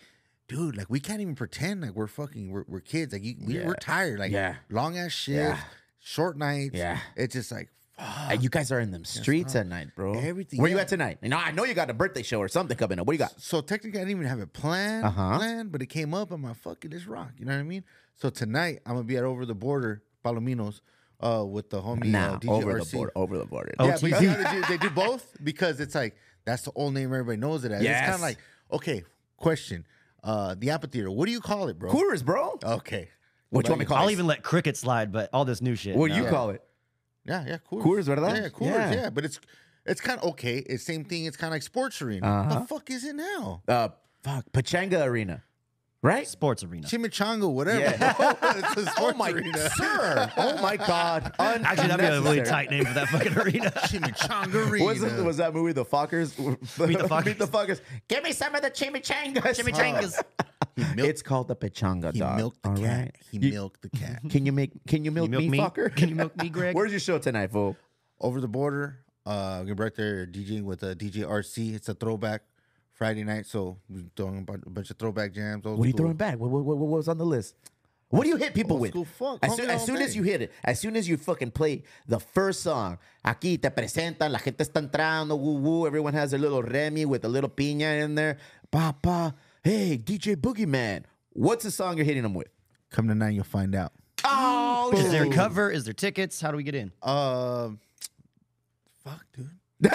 dude, like we can't even pretend like we're fucking we're, we're kids. Like you, we, Yeah. we're tired. Like Yeah. long ass shifts, Yeah. short nights. Yeah. It's just like Uh, you guys are in them streets tough. at night, bro. Everything, Where you yeah. at tonight? You know, I know you got a birthday show or something coming up. What do you got? So technically, I didn't even have it planned, Uh-huh. planned, but it came up. I'm like, fuck it, let's rock. You know what I mean? So tonight, I'm gonna be at Over the Border, Palominos, uh, with the homie Now, uh, D J over R the C. border. Over the border. Yeah, O but T you C. see how they do, they do both because it's like that's the old name everybody knows it as. It's Yes. kind of like, okay, question, uh, the amphitheater. What do you call it, bro? Coors, bro. Okay, What you want me to call I'll it? even let cricket slide, but all this new shit. What do no. you call it? yeah, yeah, Coors. Coors, ¿verdad? Yeah, Coors. Yeah. Yeah, but it's it's kind of okay. It's same thing. It's kind of like sports arena. Uh-huh. The fuck is it now? Uh, fuck, Pachanga Arena, right? Sports arena. Chimichanga, whatever. Yeah. It's a Oh sports my, arena. sir! Oh my God! Actually, that'd be a really Unnecessary. tight name for that fucking arena. Chimichanga arena. Was, it, was that movie The Fockers? Meet the Fockers. Meet the Fockers. Give me some of the chimichangas. Chimichangas. He milked, It's called the Pachanga he dog. milked the all cat. right? He You- milked the cat. Can you make? Can you milk, milk me, me? fucker? Can you milk me, Greg? Where's your show tonight, fool? Over the Border. Uh, we're right there DJing with uh, D J R C. It's a throwback Friday night, so we're throwing a bu- a bunch of throwback jams. old What are you school. throwing back? What, what, what, what was on the list? What do you hit people Old with? school funk. As Homie soon, as, all soon as day. you hit it, as soon as you fucking play the first song, aquí te presentan, la gente está entrando, woo woo. Everyone has their little Remy with a little piña in there. Papa, hey, D J Boogeyman. What's the song you're hitting them with? Come tonight, you'll find out. Oh, Is there a shit. cover? Is there tickets? How do we get in? Um, fuck, dude.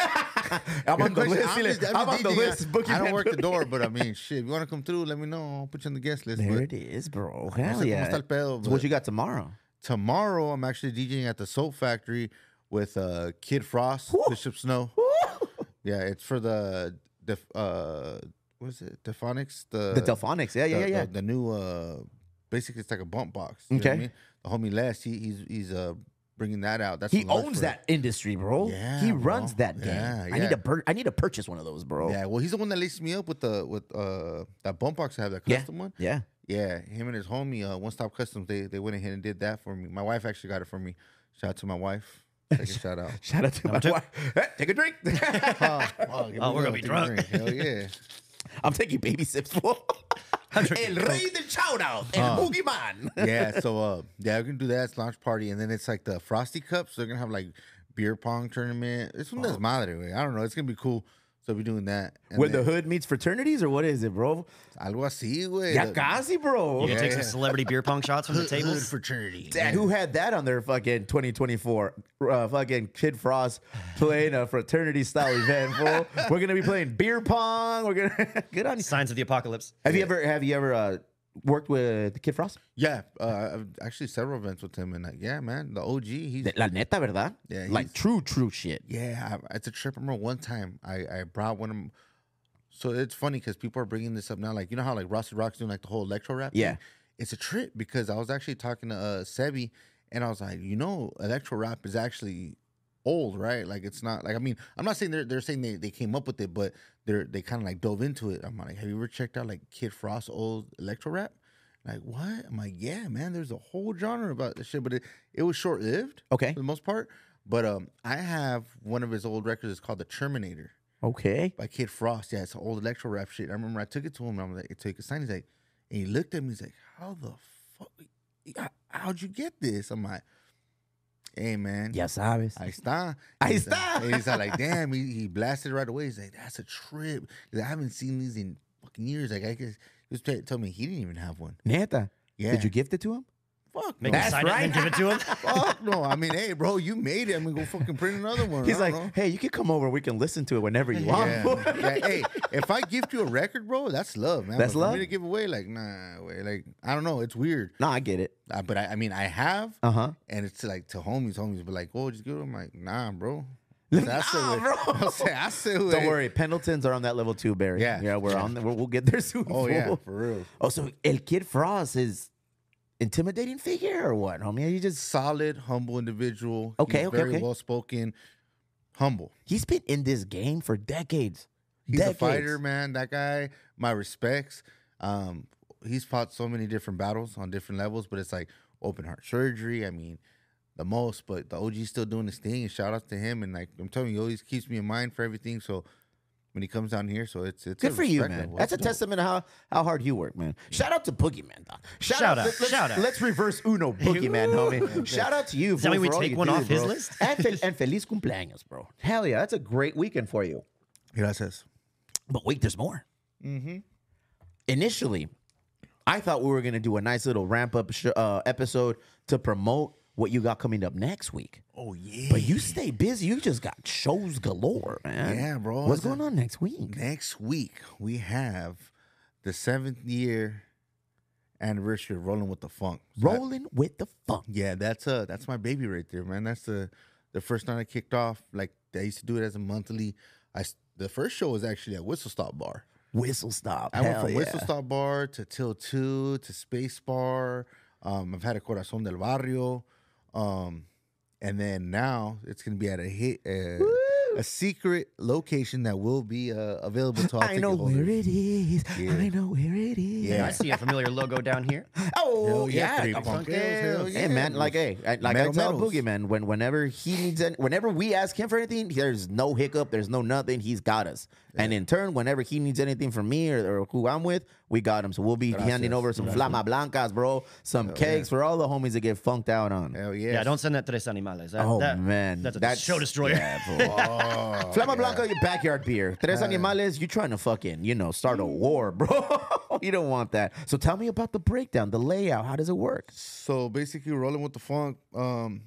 I'm on the Good list. question. Dile, I'm just- I'm I'm on just the DJing. list. I Boogeyman don't work the Boogie. door, but I mean, shit. If you want to come through, let me know. I'll put you on the guest list. There But it is, bro. no Hell sé cómo yeah. está el pedo, So what but you got tomorrow? tomorrow, I'm actually DJing at the Soap Factory with uh, Kid Frost, Woo. Bishop Snow. Yeah, it's for the the uh, what is it? Delphonics. The The Delphonics. Yeah, yeah, the, yeah, yeah. The, the new uh, basically it's like a bump box. You know what I Okay. mean? The homie Les, he, he's he's uh bringing that out. That's He a large owns for it. that industry, bro. Yeah, he bro. runs that game. Yeah, I yeah. need to pur- I need to purchase one of those, bro. Yeah, well, he's the one that laced me up with the with uh that bump box I have, that Yeah. custom one. Yeah. Yeah, him and his homie, uh, One Stop Customs, they they went ahead and did that for me. My wife actually got it for me. Shout out to my wife. Take a shout out. Shout out to my two. wife. Hey, take a drink. Oh, wow, here we Oh, we're go. gonna be Take a drunk. drink. Hell yeah. I'm taking baby sips, fool. I'm El drinking rey del shout out. El boogeyman. Yeah, so uh, yeah, we're gonna do that. It's launch party, and then it's like the Frosty Cups. They're gonna have like beer pong tournament. It's one that's madre, way. I don't know. It's gonna be cool. So we're doing that. And Where the then- hood meets fraternities, or what is it, bro? algo así, güey. Ya The- casi, bro. You can take Yeah. some celebrity beer pong shots from the Hood- hood tables. fraternity. Dad, who had that on their fucking twenty twenty-four? Uh, fucking Kid Frost playing a fraternity style event, fool. We're gonna be playing beer pong. We're gonna good on you. Signs of the apocalypse. Have you ever have you ever uh, worked with Kid Frost? Yeah, uh, I've actually several events with him, and like, yeah, man, the O G, he's La neta, verdad? Yeah, like he's- true, true shit. yeah, I, it's a trip. I remember one time I I brought one of them. So it's funny because people are bringing this up now, like you know how like Rossi Rock's doing like the whole electro rap. Yeah. thing? It's a trip because I was actually talking to uh, Sebi, and I was like, you know, electro rap is actually old, right? Like it's not like I mean, I'm not saying they're they're saying they, they came up with it, but they're they kind of like dove into it. I'm like, have you ever checked out like Kid Frost's old electro rap? Like what? I'm like, yeah, man. There's a whole genre about this shit, but it, it was short lived Okay. for the most part. But um, I have one of his old records. It's called The Terminator Okay. by Kid Frost. Yeah, it's an old electro rap shit. I remember I took it to him. And I was like, I took a sign. He's like, and he looked at me. He's like, how the fuck? how- How'd you get this? I'm like, hey man, Ya sabes. ahí está. Ahí He's está. like- and he's like, damn. He, he blasted it right away. He's like, that's a trip. He's like, I haven't seen these in fucking years. Like I guess he was trying to tell me he didn't even have one. Neta. Yeah. Did you gift it to him? Fuck Make no. him That's sign it right. and then give it to him. Fuck no. I mean, hey, bro, you made it. I'm gonna go fucking print another one. He's I like, don't know. hey, you can come over. We can listen to it whenever you want. Yeah. yeah. Hey, if I gift you a record, bro, that's love, man. That's but love? For me to give away, like, nah, way, like, I don't know. It's weird. No, I get it. Uh, but I, I mean, I have, Uh huh. and it's like to homies, homies, but like, oh, just give it. I'm like, nah, bro. Nah, That's the way. bro. I'll say, I say, way. Don't worry, Pendletons are on that level too, Barry. Yeah. yeah, we're Yeah. on. The, we'll, we'll get there soon. Oh yeah, fool. for real. Oh, so El Kid Frost is intimidating figure or what, homie? You just Solid, humble individual. Okay, He's okay, very okay. well spoken, humble. he's been in this game for decades. He's decades. a fighter, man. That guy, my respects. Um, he's fought so many different battles on different levels, but it's like open heart surgery. I mean, the most, but the O G's still doing his thing. And shout out to him. And like I'm telling you, he always keeps me in mind for everything. So when he comes down here. So it's it's Good a for you, respect man. level. That's a It's dope. testament to how, how hard you work, man. Shout out to Boogeyman, dog. Shout, Shout out, Let, let's, shout out. Let's reverse Uno Boogeyman, homie. Shout out to you. Is that fool, why we for all take you one do, off his bro. list? And, fel- and feliz cumpleaños, bro. Hell yeah, that's a great weekend for you. Gracias. But wait, there's more. Mm-hmm. Initially, I thought we were going to do a nice little ramp up sh- uh, episode to promote what you got coming up next week. Oh yeah. But you stay busy. You just got shows galore, man. Yeah, bro. What's It's a- going on next week? Next week we have the seventh year anniversary of Rolling with the Funk. So that- Rolling with the funk. yeah, that's uh that's my baby right there, man. That's the the first night I kicked off. Like I used to do it as a monthly. I s- the first show was actually at Whistle Stop Bar. Whistle Stop. I went Hell from yeah. Whistle Stop Bar to Till Two to Space Bar. Um, I've had a Corazón del Barrio, um, and then now it's gonna be at a hit uh, a secret location that will be uh, available to all I know ticket holders. where it is. Yeah. I know where it is. Yeah. I see a familiar logo down here. Oh Hell yeah, yeah, Three I'm Punk fucking- Hills, hell Hey yeah. man, like hey, I- like Metal I tell Metals. Boogie man, when whenever he needs, any, whenever we ask him for anything, there's no hiccup, there's no nothing. He's got us, and in turn, whenever he needs anything from me or, or who I'm with, we got him. So we'll be Gracias. handing over some flama blancas, bro, some cakes for all the homies that get funked out on. Hell yeah. Yeah, don't send that Tres Animales. That, Oh that- man, that's a That's- show destroyer. Yeah, bro. Oh, Flama Blanca, your backyard beer. Tres Animales, you trying to fucking, you know, start a war, bro. You don't want that. So tell me about the breakdown, the layout. How does it work? So basically, Rolling with the Funk. Um,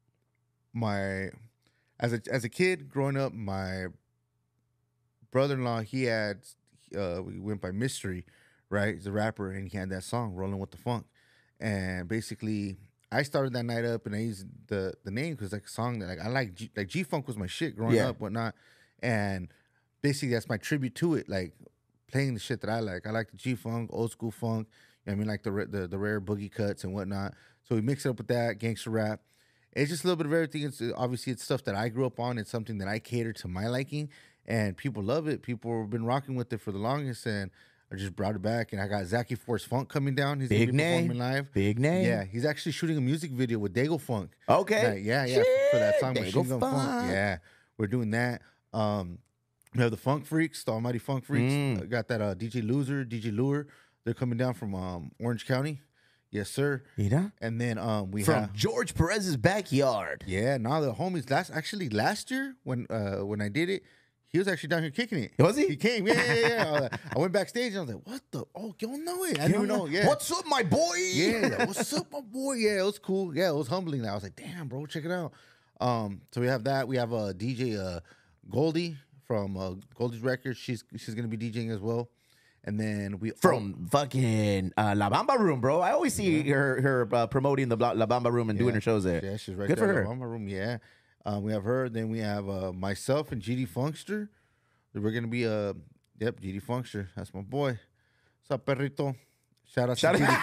my as a as a kid growing up, my brother-in-law he had uh we went by Mystery, right? He's a rapper, and he had that song Rolling with the Funk, and basically I started that night up, and I used the the name because like a song that like I like G, like G Funk was my shit growing Yeah. up, whatnot, and basically that's my tribute to it, like playing the shit that I like. I like the G Funk, old school funk. You know what I mean, like the ra- the the rare boogie cuts and whatnot. So we mix it up with that gangster rap. It's just a little bit of everything. It's obviously it's stuff that I grew up on. It's something that I cater to my liking, and people love it. People have been rocking with it for the longest, and I just brought it back. And I got Zachy Force Funk coming down. He's Big gonna be name. performing live. Big name. Yeah, he's actually shooting a music video with Dago Funk. Okay. Right, yeah, yeah, for that song Shit, Machine Dago Gun Funk. Funk. Yeah, we're doing that. Um, we have the Funk Freaks, the Almighty Funk Freaks. Mm. Uh, got that uh, D J Loser, D J Lure. They're coming down from um, Orange County. Yes, sir. Mira. And then um, we From have George Perez's backyard. yeah. Now the homies. Last actually last year when uh, when I did it, he was actually down here kicking it. Was he? He came. Yeah, yeah, yeah. I, was like- I went backstage and I was like, "What the? Oh, you don't know it? I didn't even know. Yeah. What's up, my boy? Yeah, what's up, my boy? Yeah, it was cool. Yeah, it was humbling. I was like, damn, bro, check it out. Um, so we have that. We have a uh, D J uh, Goldie from uh, Goldie's Records. She's she's gonna be DJing as well. And then we From fucking uh, La Bamba Room, bro. I always see her her uh, promoting the Bla- La Bamba Room and doing her shows there. yeah, she's right Good there for in her. the Mama room. Yeah, um, we have her. Then we have uh, myself and G D Funkster. We're gonna be uh, yep, G D Funkster. That's my boy. What's up, perrito? Shout out Shout to G D out-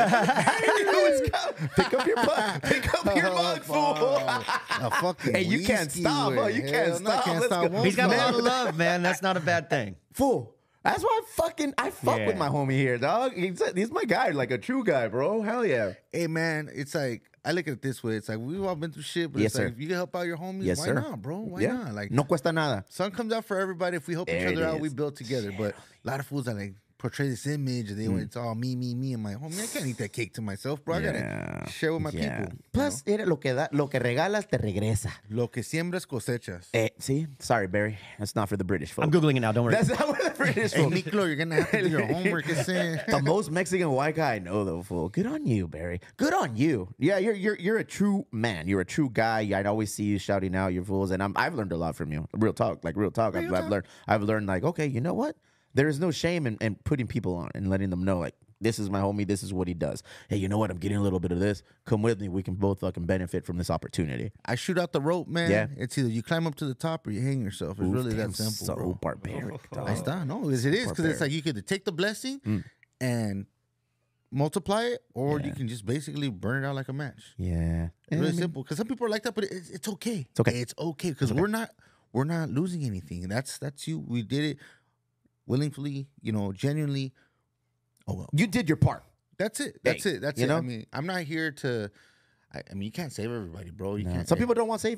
Funkster. Pick up your mug. Pick up your mug, fool. A fucking Hey, you can't whiskey stop, huh? with- You can't Hell no, I stop. can't Let's stop go. one He's got a smoke. lot of love, man. That's not a bad thing. Fool. That's why I fucking I fuck Yeah. with my homie here, dog. He's, he's my guy, like a true guy, bro. Hell yeah. Hey man, it's like I look at it this way. It's like we've all been through shit, but Yes, it's like sir. if you can help out your homies, Yes, why sir. not, bro? Why yeah. not? Like no cuesta nada. sun comes out for everybody if we help There each other it out. We is. build together. But a lot of fools that like portray this image and they Mm. it's all me, me, me, and my homie. I can't eat that cake to myself, bro. I Yeah. gotta share with my Yeah. people. Plus, era lo que da, lo que regalas te regresa. Lo que siembras cosechas. Eh, see, sorry, Barry. That's not for the British folks. I'm Googling it now. Don't worry. That's not for the British Hey, folks. Miklo, you're gonna have to do your homework. It's saying. The most Mexican white guy I know, though, fool. Good on you, Barry. Good on you. Yeah, you're you're you're a true man. You're a true guy. I'd always see you shouting out your fools, and I'm, I've learned a lot from you. Real talk, like real talk. I've, Real I've talk. learned. I've learned like, okay, you know what? There is no shame in, in putting people on and letting them know, like, this is my homie. This is what he does. Hey, you know what? I'm getting a little bit of this. Come with me. We can both fucking benefit from this opportunity. I shoot out the rope, man. Yeah. It's either you climb up to the top or you hang yourself. It's Oof, really damn, that simple, so bro. barbaric, dog. I está. No, it is because it's like you could take the blessing Mm. and multiply it, or Yeah. you can just basically burn it out like a match. Yeah. It's really I mean, simple. Because some people are like that, but it's, it's okay. It's okay. It's okay because we're not we're not losing anything. That's that's you. We did it willingly, you know, genuinely. Oh well, You did your part. that's it. That's Hey, it. That's you it. I know? mean, I'm not here to. I, I mean, you can't save everybody, bro. You No. can't. Some people don't want saving.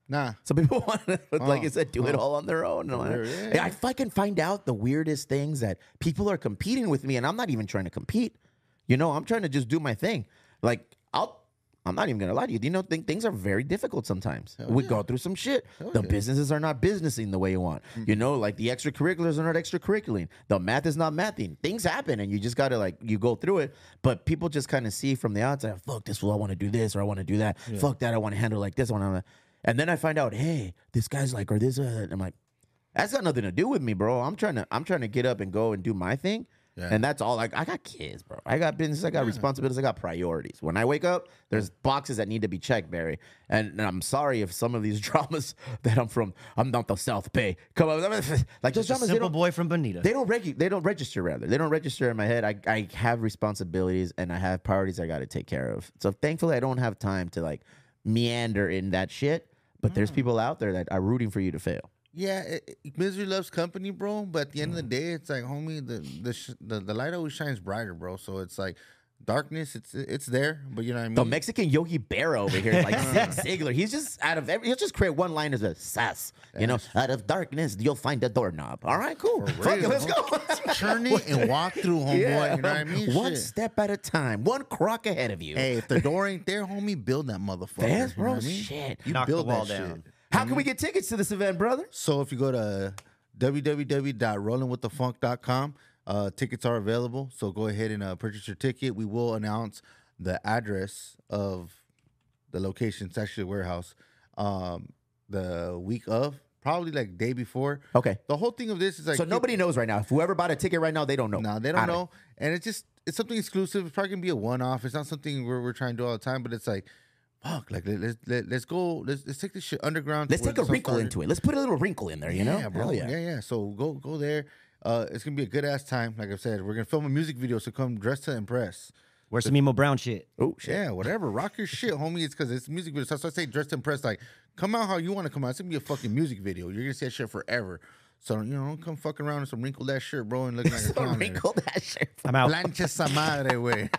Nah. Some people want to, like Oh, I said, do it oh. all on their own. And I'm like, Yeah, hey, yeah. I fucking find out the weirdest things that people are competing with me, and I'm not even trying to compete. You know, I'm trying to just do my thing. Like, I'll, I'm not even gonna lie to you. You know, th- things are very difficult sometimes. we go through some shit. the businesses are not businessing the way you want. You know, like the extracurriculars are not extracurricular. The math is not mathing. Things happen, and you just gotta like you go through it. But people just kind of see from the outside, fuck this fool, I want to do this or I want to do that. Fuck that, I want to handle like this. I want to. And then I find out, hey, this guy's like, or this. Uh, I'm like, that's got nothing to do with me, bro. I'm trying to, I'm trying to get up and go and do my thing, Yeah. and that's all. Like, I got kids, bro. I got business. I got responsibilities. I got priorities. When I wake up, there's boxes that need to be checked, Barry. And, and I'm sorry if some of these dramas that I'm from, I'm not the South Bay. Come on, like those Just a dramas, they simple don't, boy from Bonita. they don't regu- they don't register rather. They don't register in my head. I, I have responsibilities and I have priorities I got to take care of. So thankfully I don't have time to like meander in that shit. But there's people out there that are rooting for you to fail. Yeah, it, it- misery loves company, bro. But at the end of the day, it's like, homie, the the sh- the, the light always shines brighter, bro. So it's like darkness, it's it's there, but you know what I mean. The Mexican Yogi Berra over here, is like Zig Ziglar. He's just out of every. He'll just create one line as a sass. You know, out of darkness you'll find a doorknob. All right, cool. Fuck it, real. let's go. Turn it and walk through, homeboy. Yeah. You know what I mean? One Shit. step at a time, one crock ahead of you. Hey, if the door ain't there, homie, build that motherfucker. Yes, you know bro. what I mean? Shit. You Knock the build wall that down. shit. How can we get tickets to this event, brother? So if you go to w w w dot rollin with the funk dot com, uh, tickets are available. So go ahead and uh, purchase your ticket. We will announce the address of the location. It's actually a warehouse. Um, the week of, probably like day before. Okay. The whole thing of this is like So nobody knows right now. If whoever bought a ticket right now, they don't know. No, they don't I know. And it's just it's something exclusive. It's probably gonna be a one off. It's not something we're we're trying to do all the time. But it's like, fuck, like let, let's let, let's go. Let's let's take this shit underground. Let's take a wrinkle into it. Let's put a little wrinkle in there, you know? Yeah, bro. Hell Yeah. yeah, So go go there. Uh, it's gonna be a good ass time. Like I said, we're gonna film a music video. So come dressed to impress. Where's some emo brown shit? Oh, shit. Yeah, whatever. Rock your shit, homie. It's because it's a music video. So that's why I say dressed to impress. Like, come out how you want to come out. It's gonna be a fucking music video. You're gonna see that shit forever. So you know, don't come fucking around in some wrinkled ass shirt, bro, and looking like a So clown. wrinkle that shit. I'm out. Plancha esa madre, way.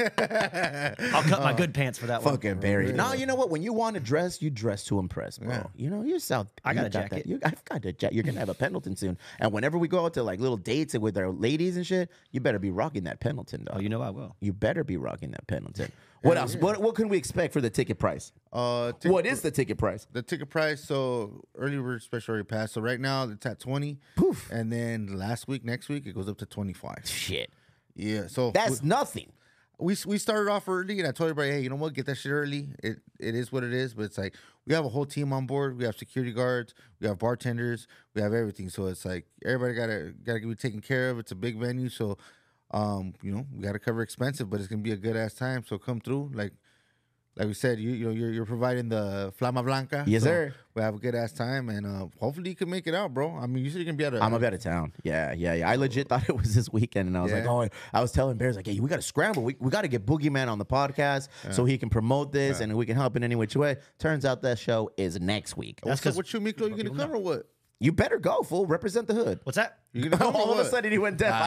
I'll cut my good pants for that one. Fucking Barry. No, you know what? When you want to dress, you dress to impress, bro. Yeah. You know, you're South. I got you a jacket. That. You, I've got a jacket. You're gonna have a Pendleton soon. And whenever we go out to like little dates with our ladies and shit, you better be rocking that Pendleton, dog. Oh, you know I will. You better be rocking that Pendleton. What else? What what can we expect for the ticket price? Uh, tic- What is the ticket price? the ticket price? So early bird special already passed. So right now it's at twenty. Poof. And then last week, next week, it goes up to twenty-five. Shit. Yeah. So That's nothing. we we started off early, and I told everybody, hey, you know what? Get that shit early. It it is what it is. But it's like we have a whole team on board. We have security guards. We have bartenders. We have everything. So it's like everybody gotta gotta be taken care of. It's a big venue, so um, you know, we gotta cover expensive, but it's gonna be a good ass time. So come through, like. Like we said, you you know you're you're providing the Flama Blanca. Yes, so sir. We have a good ass time, and uh, hopefully you can make it out, bro. I mean, you said you're gonna be at a. I'm gonna be out of town. Yeah, yeah, yeah. I legit thought it was this weekend, and I was like, Yeah. oh, I was telling Bears like, hey, we got to scramble. We, we got to get Boogeyman on the podcast so he can promote this and we can help in any which way. Turns out that show is next week. What's up 'cause- with you, Miklo? You gonna come or what? You better go, fool. Represent the hood. What's that? You gonna come or All of a what? sudden he went deaf.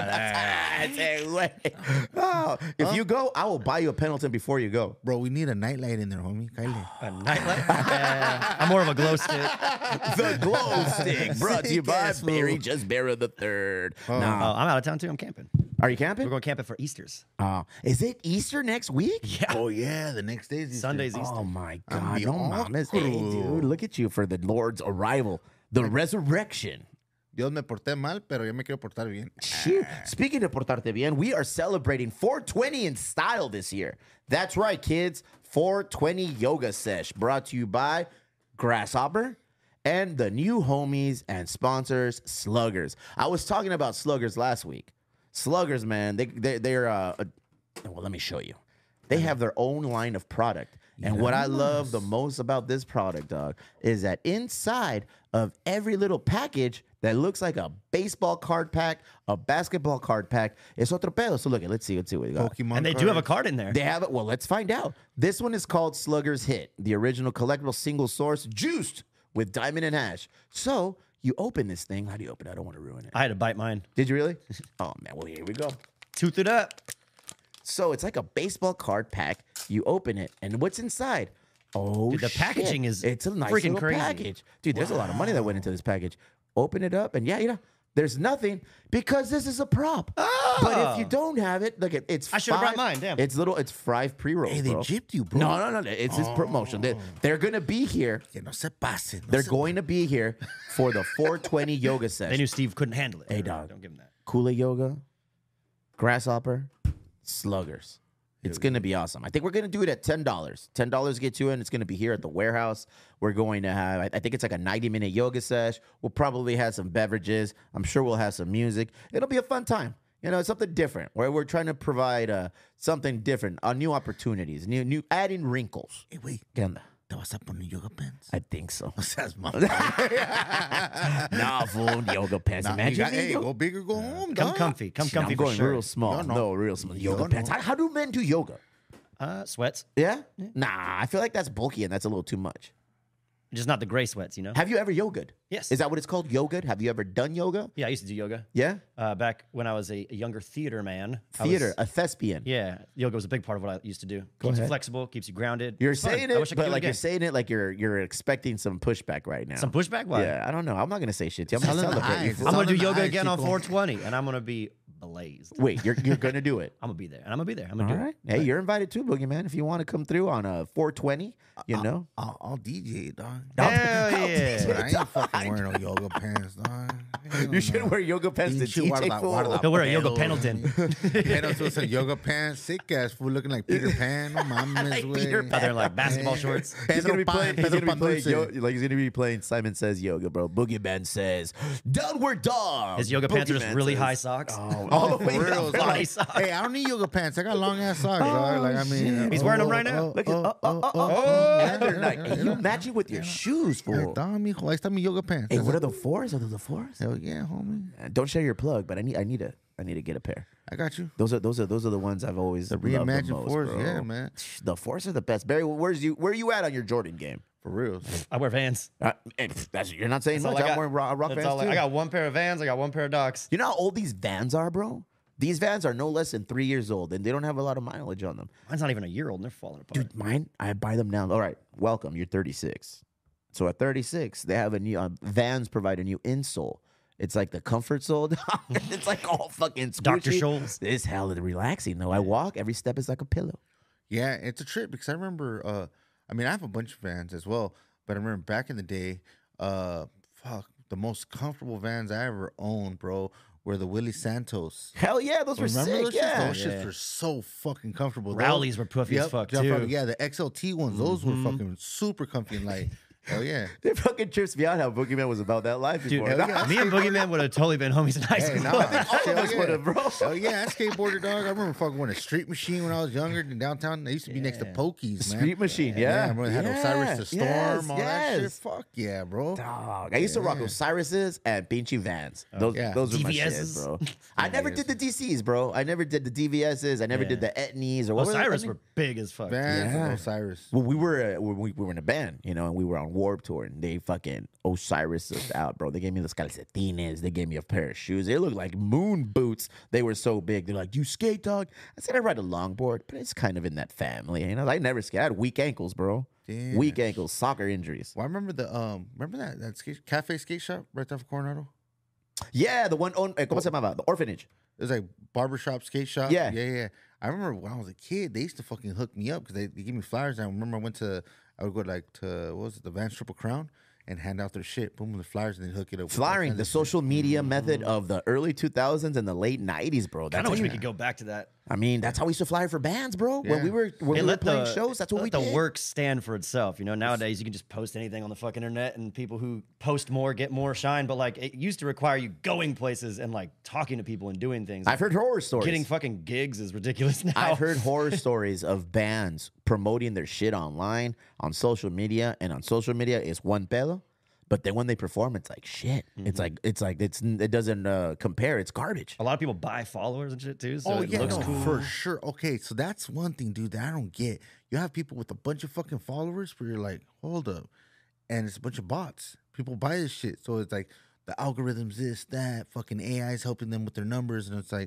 I say, wait. Oh, if you go, I will buy you a Pendleton before you go. Bro, we need a nightlight in there, homie. Kylie. A nightlight? Uh, I'm more of a glow stick. The glow stick brought to you by Sick-ass Barry fool. Just Barra the Third. Oh, Nah. I'm out of town too. I'm camping. Are you We're camping? going camping for Easter's. Uh, is it Easter next week? Yeah. Oh yeah, the next day is Easter. Sunday's Easter. Oh my I'm God! the No mames, hey, uncle. dude! Look at you for the Lord's arrival, the resurrection. Dios me porté mal, pero yo me quiero portar bien. Shit. Speaking of portarte bien, we are celebrating four twenty in style this year. That's right, kids. four twenty Yoga Sesh, brought to you by Grasshopper and the new homies and sponsors, Sluggers. I was talking about Sluggers last week. Sluggers, man, they they they're uh, a, well, let me show you. They have their own line of product. And what I love the most about this product, dog, is that inside of every little package that looks like a baseball card pack, a basketball card pack, it's otro pedo. So look, let's see, let's see what we got. Pokemon And they do have a cards. card in there. They have it. Well, let's find out. This one is called Slugger's Hit, the original collectible single source, juiced with diamond and hash. So you open this thing. How do you open it? I don't want to ruin it. I had to bite mine. Did you really? Oh man, well here we go. Tooth it up. So it's like a baseball card pack. You open it, and what's inside? Oh, Dude, the shit. packaging is it's a nice freaking little crazy. package. Dude, there's a lot of money that went into this package. Open it up, and yeah, you know, there's nothing because this is a prop. But if you don't have it, look, it, it's I should've five- brought mine, damn. It's little, it's five pre-rolls, Hey, they bro. gypped you, bro. No, no, no, no. It's his promotion. They, they're going to be here. Que no se pasen. No They're se- going to be here for the four twenty yoga They session. knew Steve couldn't handle it. Hey, Don't- dog. Don't give him that. Kula yoga, grasshopper, sluggers. It's going to be awesome. I think we're going to do it at ten dollars. ten dollars gets you in. It's going to be here at the warehouse. We're going to have, I I think it's like a ninety minute yoga sesh. We'll probably have some beverages. I'm sure we'll have some music. It'll be a fun time. You know, it's something different where we're trying to provide uh, something different, uh, new opportunities, new, new adding wrinkles. Hey, wait. ¿Qué onda? ¿Te vas a poner yoga pants? I think so. O sea, es mamá. Nah, fool, yoga pants. Nah, Imagine you got- me, hey, yo- go big or go home, Come dog. comfy. Come Shit, I'm comfy for going sure. real small. Yo No, no. real small. Yo Yoga no. pants. How, how do men do yoga? Uh, sweats. Yeah? Nah, I feel like that's bulky and that's a little too much. Just not the gray sweats, you know? Have you ever yoga'd? Yes. Is that what it's called? Yoga'd? Have you ever done yoga? Yeah, I used to do yoga. Yeah? Uh, back when I was a, a younger theater man. I was- Theater, a thespian. yeah, yoga was a big part of what I used to do. Go keeps ahead. you flexible, keeps you grounded. You're It's fun. saying I it, wish I could but do it like you're again. saying it like you're you're expecting some pushback right now. Some pushback? Why? Yeah, I don't know. I'm not gonna say shit to you. I'm gonna all in the celebrate you. eyes. fool. I'm all gonna do in the yoga eyes, again on Chico. four twenty, and I'm gonna be blazed. Wait, you're you're gonna do it. I'm gonna be there, and I'm gonna be there. I'm All gonna do right. it. Hey, you're invited too, Boogeyman. If you want to come through on a four twenty, you know. I'll, I'll D J, dog. Hell I'll yeah. D J. But I ain't fucking wearing no yoga pants, dog. You should wear yoga pants to Pinche D J guarda- fool. guarda- He'll wear a yoga pedos, Pendleton. Pedos with some yoga pants, sick ass fool looking like Peter Pan. No mames, Like güey. Peter Out there in like basketball Yeah. shorts. He's gonna be Pedro playing. Pan- He's Pedro gonna be playing. Pan Yo, like he's gonna be playing. Simon Says Yoga, bro. Boogeyman says Downward Dog. His yoga pants are just Boogeyman really says- high socks. Oh, Oh, all the for way real, up. dog. high socks. Hey, I don't need yoga pants. I got long ass socks, dog. Like I mean, shit. He's wearing them right now. Look at oh, oh, oh, oh, yeah, and they're yeah, like, yeah, hey, you yeah. match it with your shoes, Yeah, fool. dog, mijo. Ahí están mis yoga pants. Hey, what are the fours? Are those the fours? Hell yeah, homie. Uh, Don't share your plug, but I need, I need a, I need to get a pair. I got you. Those are, those are, those are the ones I've always The loved the reimagined most, fours, bro. yeah, man. The fours are the best. Barry, where's you? Where are you at on your Jordan game? For real. I wear Vans. Uh, eh, pff, that's, you're not saying That's all much. I I'm got. wearing rock, rock That's Vans all I, too. I got one pair of Vans. I got one pair of Docs. You know how old these Vans are, bro? These Vans are no less than three years old, and they don't have a lot of mileage on them. Mine's not even a year old, and they're falling apart. Dude, mine, I buy them now. All right, welcome. You're thirty-six. So at thirty-six, they have a new, uh, Vans provide a new insole. It's like the comfort sole. It's like all fucking squishy. Doctor Scholl's. It's hella relaxing, though. I walk, every step is like a pillow. Yeah, it's a trip because I remember. Uh, I mean, I have a bunch of Vans as well, but I remember back in the day. Uh, fuck, the most comfortable Vans I ever owned, bro, were the Willie Santos. Hell yeah, those were Remember sick. those shits? Yeah. Those Yeah. shits were so fucking comfortable. Those- Rowleys were puffy as Yep, fuck, Jeff too. Rowley- Yeah, the X L T ones, those were fucking super comfy and light. Hell yeah. It fucking trips me out how Boogeyman was about that life Dude, before. hell yeah. me and Boogeyman would have totally been homies in high Hey, school. nah, all of hell us yeah. would've, bro. Hell yeah, I skateboarded, dog. I remember fucking going to Street Machine when I was younger in downtown. They used to be next to Yeah. Pokies, man. Street Machine, yeah. I remember they had Osiris the Storm, yes, all that shit. yes. Fuck yeah, bro. Dog. I used to rock Yeah. Osiris's and Pinchy Vans. Those, yeah. those were my D V shit, Ss? bro. I never did the D Cs, bro. I never did the D V Ss. I never Yeah. did the Etnies or what was Osiris it? were big as fuck. Vans Yeah. and Osiris. Well, we were uh, we, we were in a band, you know, and we were on Warped Tour, and they fucking Osiris us out, bro. They gave me the calcetines. They gave me a pair of shoes. They looked like moon boots. They were so big. They're like, "You skate, dog?" I said, "I ride a longboard, but it's kind of in that family." You know, I never skate. I had weak ankles, bro. Damn. Weak ankles, soccer injuries. Well, I remember the um, remember that that skate, cafe skate shop right there for Coronado. Yeah, the one on, eh, ¿cómo se llamaba? The orphanage. It was like barbershop skate shop. Yeah. yeah, yeah. I remember when I was a kid, they used to fucking hook me up because they, they give me flyers. I remember I went to, I would go like to what was it, the Vans Triple Crown, and hand out their shit, boom, the flyers, and then hook it up. with all Flyering, kinds the of shit. social media method of the early two thousands and the late nineties, bro. I That's know wish how we you- could go back to that. I mean, that's how we used to flyer for bands, bro. When Yeah. we were when Hey, we were let playing the- shows, that's what we let did. the work stand for itself. You know, nowadays you can just post anything on the fucking internet, and people who post more get more shine. But like, it used to require you going places and like talking to people and doing things. I've heard horror stories. Getting fucking gigs is ridiculous now. I've heard horror stories of bands promoting their shit online, on social media, and on social media it's one pedo, but then when they perform, it's like shit. Mm-hmm. It's like it's like it's it doesn't uh, compare. It's garbage. a lot of people buy followers and shit too. So Oh it yeah, looks no, cool. for sure. Okay, so that's one thing, dude, that I don't get. You have people with a bunch of fucking followers where you're like, hold up, and it's a bunch of bots. People buy this shit, so it's like the algorithms, this, that, fucking A I's helping them with their numbers, and it's like,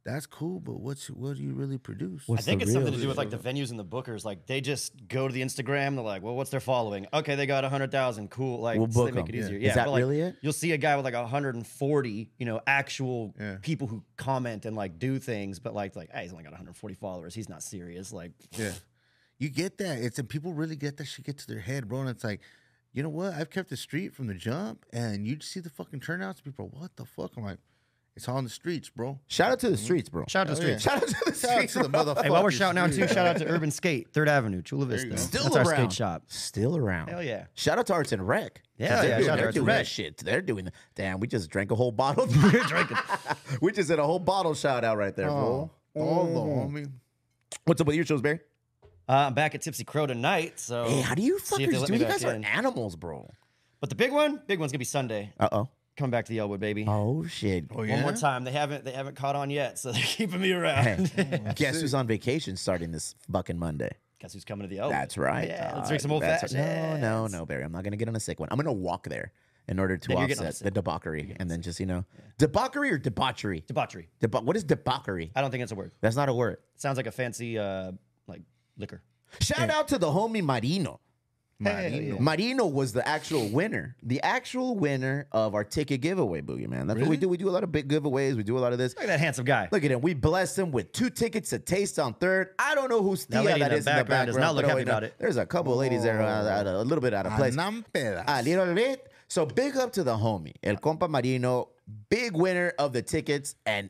That's cool, but what's what do you really produce? I think the it's something real to do with like the venues and the bookers. Like they just go to the Instagram. They're like, well, what's their following? Okay, they got a hundred thousand. Cool. Like We'll so book they make 'em. it Yeah. easier. Is Yeah. that but, like, really it? You'll see a guy with like one hundred forty, you know, actual Yeah. people who comment and like do things, but like like, hey, he's only got one hundred forty followers. He's not serious. Like, Yeah, you get that. It's and people really get that shit get to their head, bro. And it's like, you know what? I've kept the street from the jump, and you see the fucking turnouts. People, are, what the fuck? I'm like, it's on the streets, bro. Shout out to the streets, bro. shout out to the Oh, yeah. streets. Shout out to the Shout out streets. to the bro. motherfuckers. Hey, while we're shouting out too, streets. shout out to Urban Skate, Third Avenue, Chula Vista. you go. Still That's around. our skate shop. Still around. Hell yeah. Shout out to Arts and Rec. 'Cause Yeah, they're yeah, doing, shout out they're to Arts and doing that Rec. shit. They're doing that. Damn, we just drank a whole bottle. We're drinking. we just did a whole bottle shout out right there, Oh, bro. all the homie. What's up with your shows, Barry? Uh, I'm back at Tipsy Crow tonight. So Hey, how do you see if they fuckers let do? me You back guys are in. animals, bro. But the big one, big one's gonna be Sunday. Uh oh. Coming back to the Elwood, baby. Oh shit. Oh One yeah. more time. They haven't they haven't caught on yet, so they're keeping me around. Hey, guess who's on vacation starting this fucking Monday? Guess who's coming to the Elwood? That's right. Yeah, let's Uh, drink some old that's- fashioned. No, no, no, Barry. I'm not gonna get on a sick one. I'm gonna walk there in order to Then you're getting on a offset sick the debauchery, and then just you know, debauchery or debauchery. Debauchery. Deba- what is debauchery? I don't think it's a word. That's not a word. Sounds like a fancy uh like liquor. Shout out to the homie Marino. Marino. Marino was the actual winner, the actual winner of our ticket giveaway, Boogie Man. That's what we Really? do. We do a lot of big giveaways. We do a lot of this. Look at that handsome guy. Look at him. We blessed him with two tickets to Taste on Third. I don't know who's That Thea lady in that the is in the background does background. not look but happy wait, no, about it. There's a couple of ladies there, uh, uh, a little bit out of place. Anampedas. A little bit. So big up to the homie, El Compa Marino, big winner of the tickets and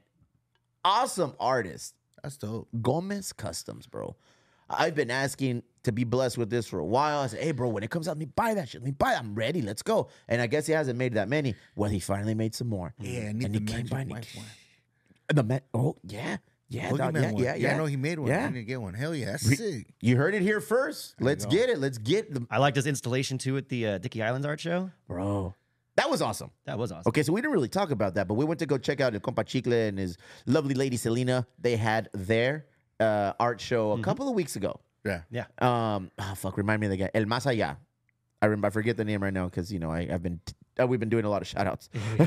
awesome artist, That's dope. Gomez Customs, bro. I've been asking to be blessed with this for a while. I said, hey, bro, when it comes out, let me buy that shit. Let me buy it. I'm ready. Let's go. And I guess he hasn't made that many. Well, he finally made some more. Yeah, I need and the he came Magic by and he- Mike one. The ma- oh, yeah. Yeah, dog, Boogeyman yeah, one. yeah, yeah. I know he made one. Yeah. I need to get one. Hell yeah, that's Re- sick. You heard it here first. you Let's go. get it. Let's get the I liked his installation too at the uh, Dickey Islands Art Show. bro. That was awesome. That was awesome. Okay, so we didn't really talk about that, but we went to go check out El Compa Chicle and his lovely lady Selena. They had their uh, art show a couple of weeks ago. Yeah. Yeah. Um, oh, fuck, remind me of the guy. El Más Allá. I remember, I forget the name right now because you know I, I've been uh, we've been doing a lot of shout outs.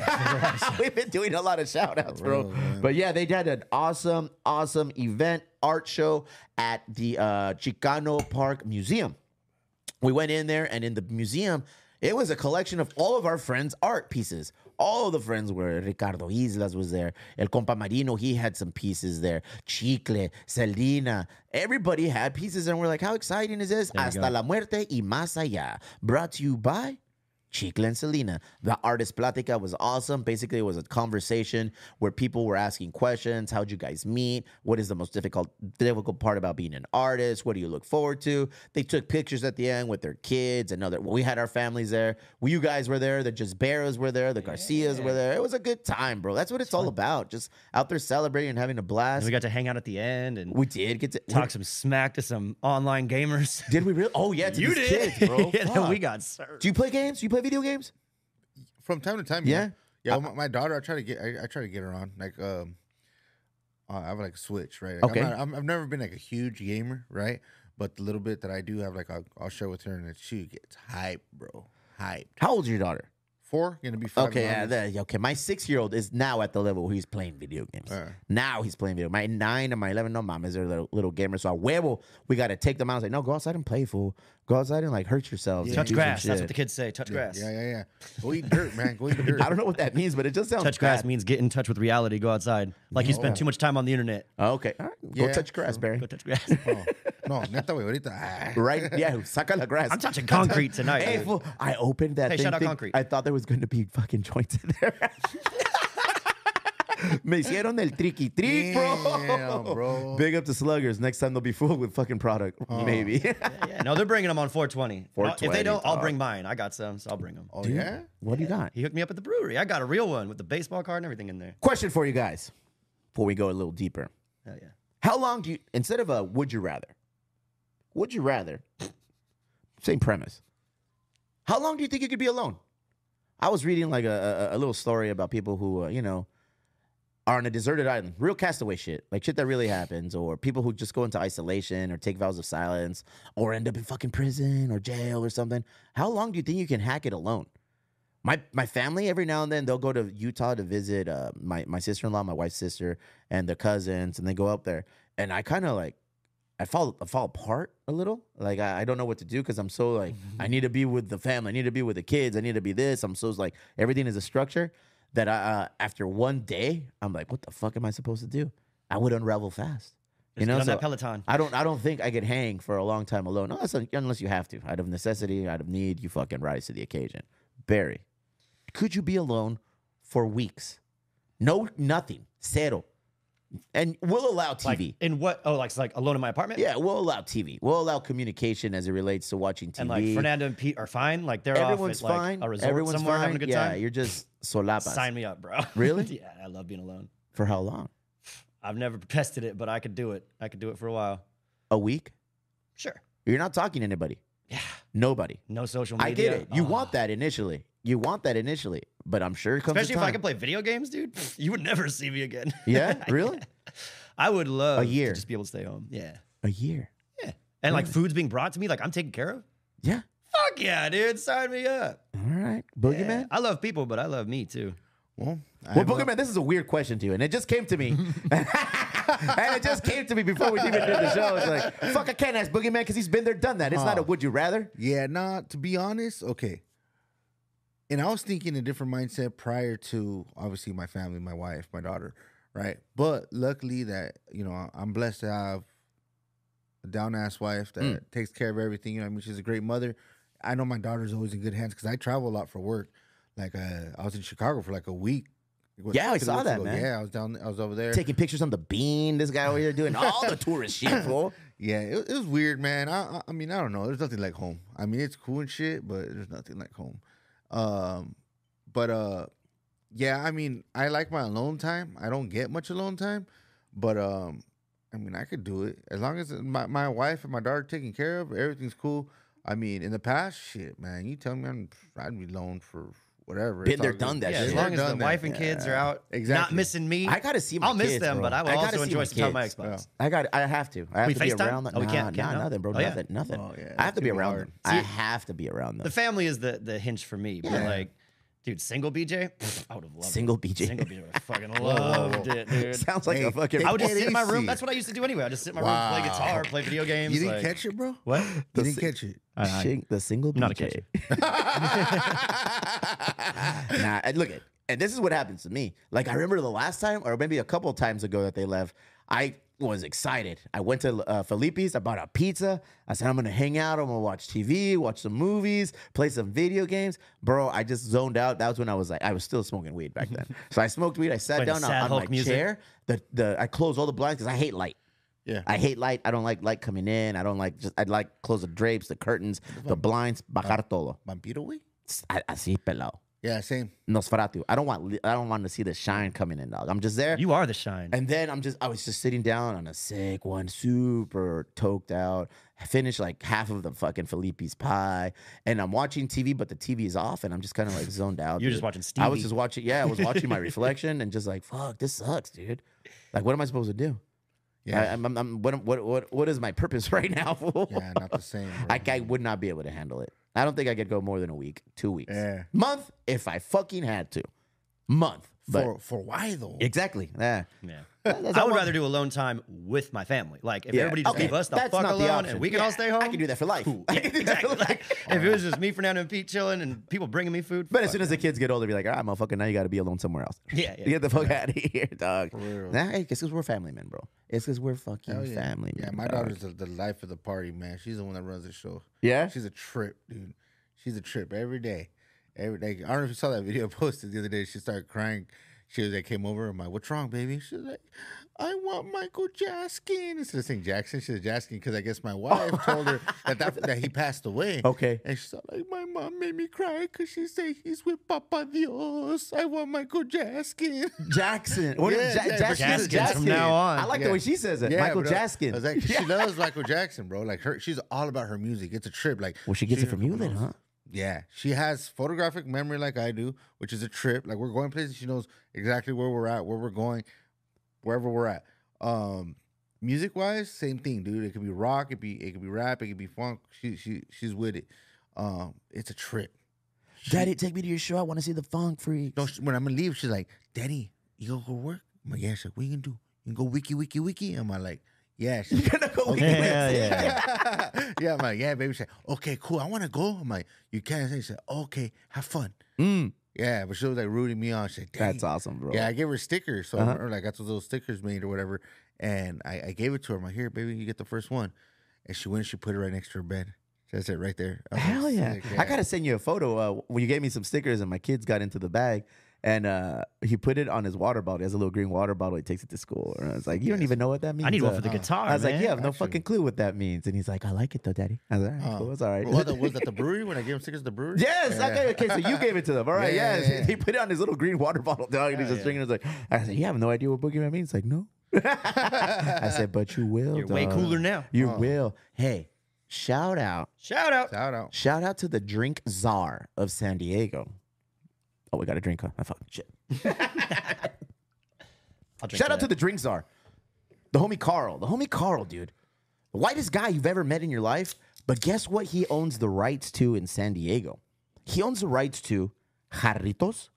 We've been doing a lot of shout outs, bro. real, man. But yeah, they had an awesome, awesome event art show at the uh, Chicano Park Museum. We went in there, and in the museum, it was a collection of all of our friends' art pieces. All of the friends were. Ricardo Islas was there. El Compa Marino, he had some pieces there. Chicle, Selena, everybody had pieces, and we're like, how exciting is this? you Hasta go. la muerte y más allá. Brought to you by Chicle and Selena. The artist Platica was awesome. Basically, it was a conversation where people were asking questions. How'd you guys meet? What is the most difficult difficult part about being an artist? What do you look forward to? They took pictures at the end with their kids and other. We had our families there. Well, you guys were there. The Jasberas were there. The Garcias were there. It was a good time, bro. That's what it's all about. Just out there celebrating and having a blast. And we got to hang out at the end and We did get to talk some smack to some online gamers. Did we really? Oh yeah, to You these did, kids, bro. yeah, Fuck. we got served. Do you play games? Do you play video games? From time to time, Yeah? yeah. Yeah, my, my daughter, I try to get, I, I try to get her on. Like, um, uh, I have like a Switch, right? Like, Okay. I'm not, I'm, I've never been like a huge gamer, right? But the little bit that I do have, like, I'll, I'll share with her, and she gets hype, bro, hype. How old's your daughter? Four, gonna be five. Okay, in yeah, August. the- okay. My six-year-old is now at the level where he's playing video games. Uh. Now he's playing video. My nine and my eleven, no mames, they're little, little gamers. So a huevo, we got to take them out. I was like, no, go outside and play, fool. Go outside and like hurt yourselves. and Touch do some grass. That's shit. what the kids say. Touch grass. Yeah, yeah, yeah. Go eat dirt, man. Go eat dirt. I don't know what that means, but it just sounds Touch grass bad. means get in touch with reality. Go outside. Like you spend too much time on the internet. Oh, okay, all right. Go Yeah, touch grass, Barry. Go touch grass. Oh, no, neta, güey, ahorita. ah. Right? Yeah, saca la grass. I'm touching concrete tonight. Hey, dude. fool, I opened that Hey, thing. shout out think- concrete. I thought there was going to be fucking joints in there. Me hicieron el tricky trick, bro. Damn, bro. Big up to Sluggers. Next time they'll be full with fucking product. Maybe. Yeah, no, they're bringing them on four twenty. If four they twenty, don't, I'll dog. bring mine. I got some, so I'll bring them. Oh, yeah? What do you got? He hooked me up at the brewery. I got a real one with the baseball card and everything in there. Question for you guys before we go a little deeper. Hell yeah. How long do you, instead of a would you rather, would you rather, same premise, how long do you think you could be alone? I was reading like a, a, a little story about people who, uh, you know, are on a deserted island, real castaway shit, like shit that really happens, or people who just go into isolation or take vows of silence or end up in fucking prison or jail or something. How long do you think you can hack it alone? My my family every now and then they'll go to Utah to visit uh, my my sister in law, my wife's sister, and their cousins, and they go up there, and I kind of like. I fall I fall apart a little. Like I, I don't know what to do because I'm so like I need to be with the family. I need to be with the kids. I need to be this. I'm so like everything is a structure that I, uh, after one day I'm like, what the fuck am I supposed to do? I would unravel fast. You Just know, get on so that Peloton. I don't I don't think I could hang for a long time alone unless unless you have to. Out of necessity, out of need, you fucking rise to the occasion. Barry, could you be alone for weeks? No, nothing, cero. And we'll allow T V. Like, in what? Oh, like it's like alone in my apartment. Yeah, we'll allow T V. We'll allow communication as it relates to watching T V. And like Fernando and Pete are fine. Like they're Everyone's off at fine. like a resort Everyone's somewhere fine. having a good yeah, time. you're just solapas. Sign me up, bro. Really? Yeah, I love being alone. For how long? I've never tested it, but I could do it. I could do it for a while. A week? Sure. You're not talking to anybody. Yeah. Nobody. No social media. I get it. You Oh. want that initially. You want that initially, but I'm sure it comes. Especially a if I time. could play video games, dude. You would never see me again. Yeah, really? I would love A year. to just be able to stay home. Yeah. A year. Yeah. And like food's being brought to me, like I'm taken care of. Yeah. Fuck yeah, dude. Sign me up. All right, Boogeyman. Yeah. I love people, but I love me too. Well, I Well, have a- Boogeyman, this is a weird question to you, and it just came to me. And it just came to me before we even did the show. It's like, fuck, I can't ask Boogeyman because he's been there, done that. It's not a would you rather. Yeah, nah, to be honest, okay. And I was thinking a different mindset prior to obviously my family, my wife, my daughter, right? But luckily that, you know, I'm blessed to have a down ass wife that Mm. takes care of everything. You know what I mean? She's a great mother. I know my daughter's always in good hands because I travel a lot for work. Like uh, I was in Chicago for like a week. What, Yeah, I two saw weeks that, ago. man. Yeah, I was down I was over there. Taking pictures on the bean. This guy over here doing all the tourist shit, fool. Yeah, it, it was weird, man. I, I I mean, I don't know. There's nothing like home. I mean, it's cool and shit, but there's nothing like home. Um, but uh, yeah, I mean, I like my alone time. I don't get much alone time, but um, I mean, I could do it as long as my my wife and my daughter taken care of. Everything's cool. I mean, in the past, shit, man. You tell me I'm I'd be alone for whatever. Been It's there, all done good. that Yeah, shit. as Been long as there, the done that. wife and kids are Yeah, out, not exactly. missing me. I gotta see my I'll miss kids, them, bro. but I will I gotta also see enjoy my some time with my kids. Xbox. I got. I have to. I have We to be FaceTime? around them. Oh, we nah, can't- can't nah, now? nothing, bro. Oh, yeah. nothing, nothing. Oh, yeah, I have to be too around hard. them. I See, have to be around them. The family is the the hinge for me. But Yeah. like, dude, single B J, Pfft, I would have loved Single it. B J. Single B J, I fucking loved it, dude. Sounds like Hey, a fucking. I would just Hey, sit in my room. easy. That's what I used to do anyway. I just sit in my room, play Wow. guitar, play video games. You didn't like- catch it, bro. What? You The didn't si- catch it. I- I- Shing- the single B J. Not a catcher. Nah, and look at, and this is what happens to me. Like I remember the last time, or maybe a couple of times ago that they left. I was excited. I went to uh, Felipe's. I bought a pizza. I said I'm gonna hang out. I'm gonna watch T V, watch some movies, play some video games. Bro, I just zoned out. That was when I was like, I was still smoking weed back then. So I smoked weed. I sat Playing the down on, sad on Hulk my music. chair. The the I closed all the blinds because I hate light. Yeah. I hate light. I don't like light coming in. I don't like just. I'd like close the drapes, the curtains, the blinds. Bajar todo. Vampiro, güey? Así pelado. Yeah, same. Nosferatu. I don't want. li- I don't want to see the shine coming in, dog. I'm just there. You are the shine. And then I'm just, I was just sitting down on a sick one, super toked out. I finished like half of the fucking Felipe's pie, and I'm watching T V, but the T V is off, and I'm just kind of like zoned out. You're dude. just watching I was Stevie. just watching, yeah, I was watching my reflection, and just like, fuck, this sucks, dude. Like, what am I supposed to do? Yeah. I, I'm, I'm, I'm- what, what, what, what is my purpose right now? fool? Yeah, not the same. Bro. I, I would not be able to handle it. I don't think I could go more than a week, two weeks, Yeah. month if I fucking had to, month. But for for why though? exactly, yeah. yeah. That's I all would I- rather do alone time with my family. Like if Yeah. everybody just Okay, leave us the that's fuck not the alone option. and we can Yeah, all stay home. I can do that for life. Cool. I Yeah, can do that for exactly. life. Like, if it was just me, Fernando, and Pete chilling and people bringing me food. But as fuck soon as the that. kids get older, be like, all right, motherfucker, now you got to be alone somewhere else. Yeah, yeah. Get the fuck out of here, dog. real. Nah, hey, it's because we're family men, bro. It's because we're fucking Hell yeah. family men. Yeah, my dog. daughter's the, the life of the party, man. She's the one that runs the show. Yeah? She's a trip, dude. She's a trip every day. Every day. I don't know if you saw that video posted the other day. She started crying. She was like, came over. I'm like, what's wrong, baby? She's like, I want Michael Jaskin. Instead of saying Jackson, she said Jaskin because I guess my wife told her that, that that he passed away. Okay. And she's like, my mom made me cry because she said he's with Papa Dios. I want Michael Jaskin. Jackson. What Yeah, is Ja- yeah, Jackson? Jaskins Jackson. from now on. I like Yeah. the way she says it. Yeah, Michael bro. Jaskin. I was like, Yeah. she loves Michael Jackson, bro. Like her, she's all about her music. It's a trip. Like, Well, she gets it from you then, huh? Yeah, she has photographic memory like I do, which is a trip. Like we're going places, she knows exactly where we're at, where we're going, wherever we're at. Um, music wise, same thing, dude. It could be rock, it be it could be rap, it could be funk. She she she's with it. Um, it's a trip. Daddy, take me to your show. I want to see the Funk Freaks. No, she- when I'm gonna leave, she's like, Daddy, you gonna go work? I'm like, yeah. She's like, what you gonna do? You can go wiki, wiki, wiki. I'm like, yeah. She's You're gonna go. Yeah, yeah. yeah. yeah, I'm like, yeah, baby. She's like, okay, cool. I want to go. I'm like, you can't. She said, okay, have fun. Mm, Yeah, but she was like rooting me on. She said, Daddy. that's awesome, bro. Yeah, I gave her stickers. So, Uh-huh. or like, got those little stickers made or whatever. And I, I gave it to her. I'm like, here, baby, you get the first one. And she went and she put it right next to her bed. That's it right there. I was Hell like, yeah. sick, I gotta send you a photo. Uh, when you gave me some stickers and my kids got into the bag, and uh, he put it on his water bottle. He has a little green water bottle. He takes it to school. And I was like, you don't even know what that means. I need one uh, for the guitar. I was like, man. you have no Actually. fucking clue what that means. And he's like, I like it though, Daddy. I was like, all right, Oh. cool. It's all right. What, was that the brewery when I gave him stickers at the brewery? Yes. Yeah. Okay. Okay. So you gave it to them. All right. Yeah, yes. yeah, yeah. He put it on his little green water bottle, dog, and he's Yeah, just drinking. I was like, I said, you have no idea what boogeyman means. He's like, no. I said, but you will. You're way dog. cooler now. You Oh. will. Hey, shout out. Shout out. Shout out. Shout out to the drink czar of San Diego. Oh, we got a drink, huh? I fucking shit. I'll drink Shout to out to that. the drink czar. The homie Carl. The homie Carl, dude. The whitest guy you've ever met in your life. But guess what he owns the rights to in San Diego? He owns the rights to Jarritos,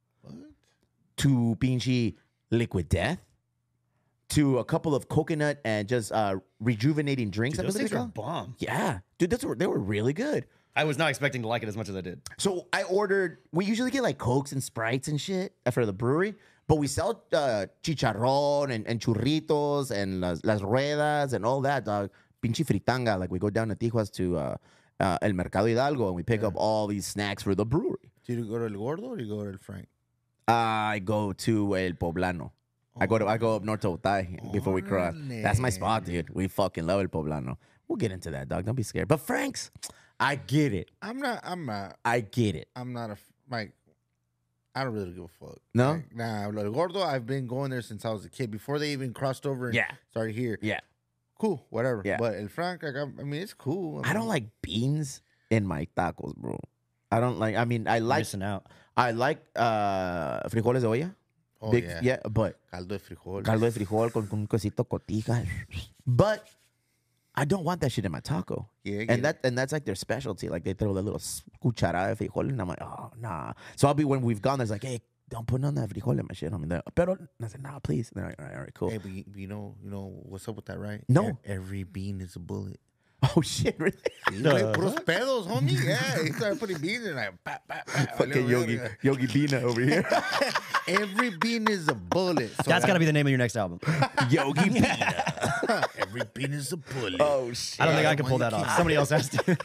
to Pinchi Liquid Death, to a couple of coconut and just uh, rejuvenating drinks. Dude, I those believe things they're are called. bomb. Yeah. Dude, those were, they were really good. I was not expecting to like it as much as I did. So I ordered. We usually get like Cokes and Sprites and shit for the brewery, but we sell uh, chicharrón and, and churritos and las, las ruedas and all that, dog. Pinche fritanga. Like we go down to Tijuas to uh, uh, El Mercado Hidalgo and we pick up all these snacks for the brewery. Do you go to El Gordo or do you go to El Frank? I go to El Poblano. I go to I go up north to Otay before we cross. That's my spot, dude. We fucking love El Poblano. We'll get into that, dog. Don't be scared. But Frank's, I get it. I'm not. I'm not. I get it. I'm not a f- like. I don't really give a fuck. No? Like, nah, El Gordo. I've been going there since I was a kid. Before they even crossed over and Yeah. started here. Yeah. Cool. Whatever. Yeah. But El Frank, like, I'm- I mean, it's cool. I don't mean, like beans in my tacos, bro. I don't like. I mean, I You're like. missing out. I like uh, frijoles de olla. Oh Big- yeah. yeah, but Caldo de frijol. caldo de frijol con, con un quesito cotija. But I don't want that shit in my taco. Yeah, I get And that and that's like their specialty. Like they throw a little s- cucharada de frijol, and I'm like, oh nah. So I'll be when we've gone. There's like, hey, don't put none of that frijol in my shit. I mean, pero and I said, nah, please. And they're like, all right, all right, cool. Hey, but you, you know, you know what's up with that, right? No. E- every bean is a bullet. Oh shit, really? Sí, güey, puros pedos, homie. Yeah, he started putting beans in like, pa, pa, pa, Fucking valió Yogi, verga. Yogi Bina over here. Every bean is a bullet. So That's got to be the name of your next album. Yogi Bina. every bean is a bullet. Oh shit. I don't think I Yeah, can when pull you that keep- off. Somebody else has to.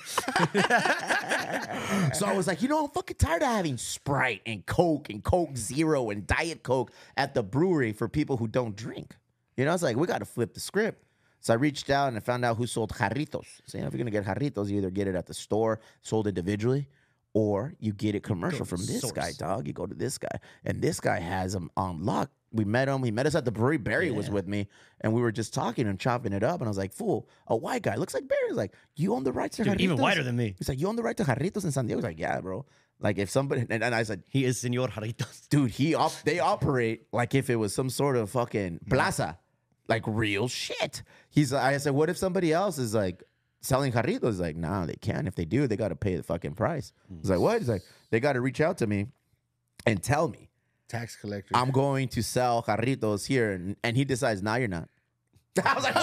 So I was like, you know, I'm fucking tired of having Sprite and Coke and Coke Zero and Diet Coke at the brewery for people who don't drink. You know, I was like, we got to flip the script. So I reached out and I found out who sold jarritos. So, you know, if you're going to get jarritos, you either get it at the store, sold individually, or you get it commercial Go from to this source. guy, dog. You go to this guy. And this guy has them on lock. We met him. He met us at the brewery. Barry was Yeah. with me. And we were just talking and chopping it up. And I was like, fool, a white guy. Looks like Barry. He's like, you own the rights to Dude, jarritos? even whiter than me. He's like, you own the right to jarritos in San Diego? He's like, yeah, bro. Like if somebody, and, and I said, He is Senor Jarritos. dude, he op- they operate like if it was some sort of fucking plaza, like real shit. He's, I said, what if somebody else is like selling jarritos? He's like, nah, they can't. If they do, they got to pay the fucking price. He's like, what? He's like, they got to reach out to me and tell me Tax collector. I'm going to sell jarritos here, and, and he decides, now you're not. I was like,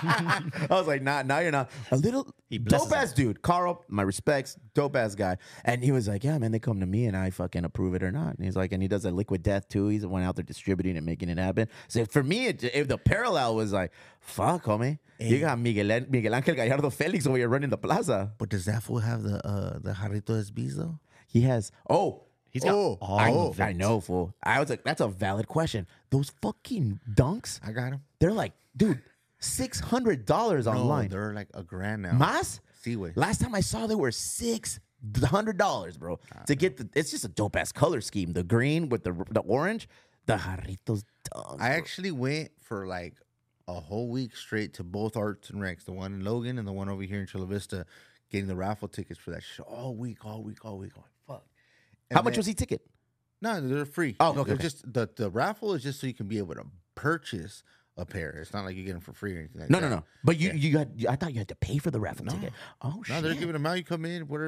I was like, nah, now you're not. A little He blesses dope ass dude, Carl. My respects, dope ass guy. And he was like, yeah, man, they come to me and I fucking approve it or not. And he's like, and he does a Liquid Death too. He's the one out there distributing and making it happen. So for me, it, if the parallel was like, fuck, homie, you got Miguel, Miguel Angel Gallardo Felix over here running the plaza. but does that fool have the uh, the jarrito S Bs though? He has, oh, He's got Oh, all I, of it. I know, fool. I was like, that's a valid question. Those fucking dunks, I got them. they're like, dude, six hundred dollars online. No, they're like a grand now. Mas? Seaway. Last time I saw they were six hundred dollars, bro. To get the, it's just a dope ass color scheme. The green with the the orange, the jarritos dunk. I actually went for like a whole week straight to both Arts and Recs, the one in Logan and the one over here in Chula Vista, getting the raffle tickets for that show all week, all week, all week. I'm like, fuck. How much was he ticket? No, they're free. Oh, okay, They're okay. just the the raffle is just so you can be able to purchase a pair. It's not like you get them for free or anything like No, that. no, no. But you Yeah. you got. I thought you had to pay for the raffle No. ticket. Oh shit. No, they're giving them out. You come in, whatever.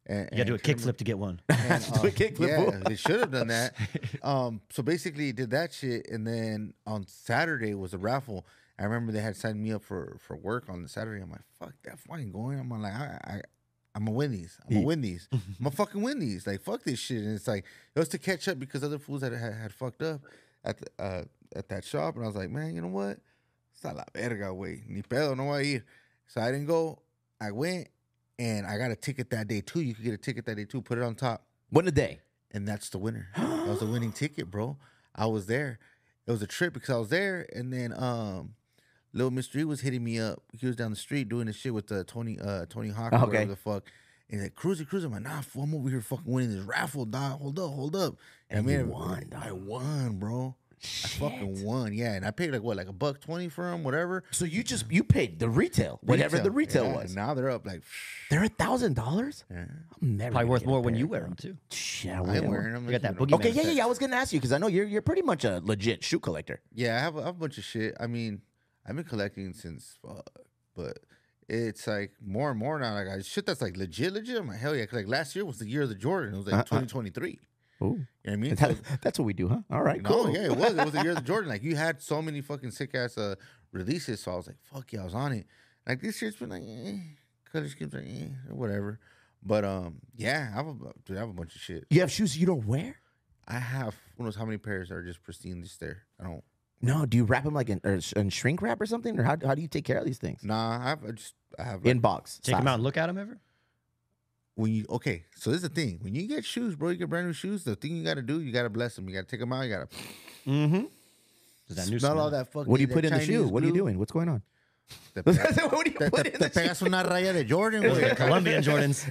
And, You got to do a and turned 'em- kickflip to get one. and, Do a uh, kickflip, yeah, fool. they should have done that. Um, so basically, did that shit, and then on Saturday was a raffle. I remember they had signed me up for for work on the Saturday. I'm like, fuck that, fucking going. I'm like, I, I I'm gonna win these. I'm gonna win these. I'm gonna fucking win these. Like, fuck this shit. And it's like it was to catch up because other fools that had, had fucked up at the, uh, at that shop, and I was like, man, you know what? It's not la verga, way. Ni pedo, no voy a ir. So I didn't go. I went. And I got a ticket that day too. You could get a ticket that day too. Put it on top, Win a day. and that's the winner. That was the winning ticket, bro. I was there. It was a trip because I was there, and then um, little Mister E was hitting me up. He was down the street doing this shit with uh, Tony uh, Tony Hawk or Okay. whatever the fuck. And he's like, cruising, cruising. I'm like, nah, fool, I'm over here fucking winning this raffle, dog. Hold up, hold up. And I you mean, won, dog. I won, bro. I fucking won, yeah. And I paid like what, like a buck twenty for him, whatever. So you just you paid the retail, whatever the retail yeah, was. Now they're up like, They're a thousand dollars. yeah. I'm never Probably gonna worth get a more when pair. you wear them too. Shit, I I wear ain't them. wearing them. You got that It's been boogeyman Okay, yeah, yeah, effect. yeah. I was gonna ask you because I know you're you're pretty much a legit shoe collector. Yeah, I have, a, I have a bunch of shit. I mean, I've been collecting since, fuck, but it's like more and more now. Like I, shit that's like legit, legit. I'm like, hell yeah. 'Cause like last year was the year of the Jordan. It was like Uh-uh. twenty twenty-three. Ooh, You know what I mean? that, So- that's what we do, huh? All right, no, cool. yeah, it was. It was the year of the Jordan. Like you had so many fucking sick ass uh, releases. So I was like, fuck yeah, I was on it. Like this year's been like, eh, color schemes like, eh, or whatever. But um, yeah, I have a, dude, I have a bunch of shit. You have shoes you don't wear? I have who knows how many pairs are just pristine just there. I don't. No. Do you wrap them like in, or, in shrink wrap or something, or how how do you take care of these things? Nah, I have. I just I have. In like, box. Take them size. out and look at them ever? when you okay, so this is the thing. When you get shoes, bro, you get brand new shoes. The thing you got to do, you got to bless them. You got to take them out. You got to Mm-hmm. Does that new smell smell? all that fucking. What do you that put in the Chinese shoe? What are you glue. doing? What's going on? Te, what pegas, do you te, put te, in te the shoe? pegas una raya de Jordan, güey. Colombian Jordans.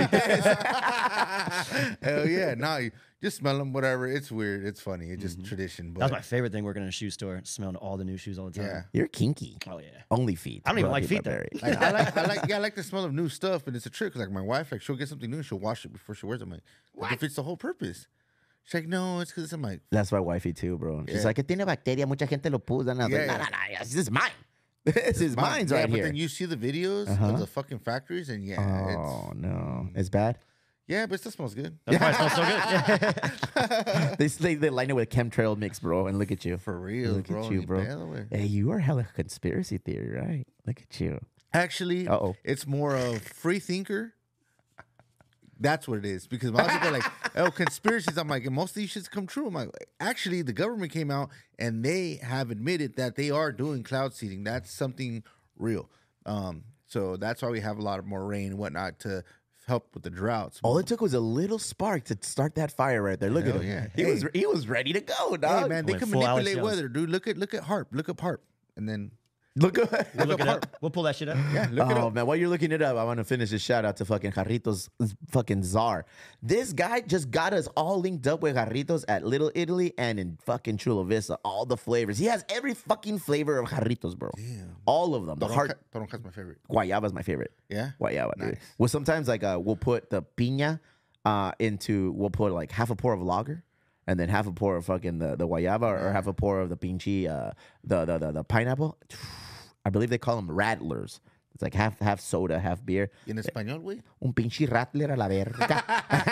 Hell yeah! Now you just smell them, whatever. It's weird. It's funny. It's just Mm-hmm. tradition. But That's my favorite thing working in a shoe store, smelling all the new shoes all the time. yeah. You're kinky. Oh, yeah. Only feet. I don't even Brought like to you feet, by though. Barry. Like, I like, I like, yeah, I like the smell of new stuff, and it's a trick. 'Cause, like my wife, like she'll get something new, and she'll wash it before she wears it. I'm like, what? If it's the whole purpose. She's like, no, it's because I'm like, That's my wifey too, bro. She's Yeah. like, "Que tiene bacteria, mucha gente lo puso." And I was Yeah, like, "No, yeah. no, no, this is mine. This is mine. mine's yeah, right but here." then you see the videos Uh-huh. of the fucking factories, and yeah, it's Oh no, it's bad. yeah, but it still smells good. That's why it smells so good. they, they they line it with chemtrail mix, bro, and look at you. For real, Look bro. at you, ni bro. pedo, güey. Hey, you are hella conspiracy theory, right? Look at you. Actually, Uh-oh. it's more of free thinker. That's what it is. Because most people are like, oh, conspiracies. I'm like, and most of these shits come true. I'm like, actually, the government came out and they have admitted that they are doing cloud seeding. That's something real. Um, so that's why we have a lot of more rain and whatnot to help with the droughts. All it took was a little spark to start that fire right there. Look Hell at him. yeah. He Hey. was he was ready to go, dog. Hey man, they Went can full Alex manipulate Jones. weather, dude. Look at look at Harp. Look up Harp, and then Look at We'll look up it up. We'll pull that shit up. yeah, look it oh up. man, while you're looking it up, I want to finish this shout out to fucking Jarritos fucking czar. This guy just got us all linked up with Jarritos at Little Italy and in fucking Chula Vista. All the flavors. He has every fucking flavor of Jarritos, bro. Damn. All of them. The heart Toronca's Toronca's my favorite. guayaba is my favorite. Yeah. Guayaba, dude. Nice. Well, sometimes like uh, we'll put the piña uh, into we'll put like half a pour of lager. And then half a pour of fucking the, the guayaba or, or half a pour of the pinchi, uh, the, the the the pineapple. I believe they call them rattlers. It's like half half soda, half beer. Y en español, güey. Un pinche rattler a la verga.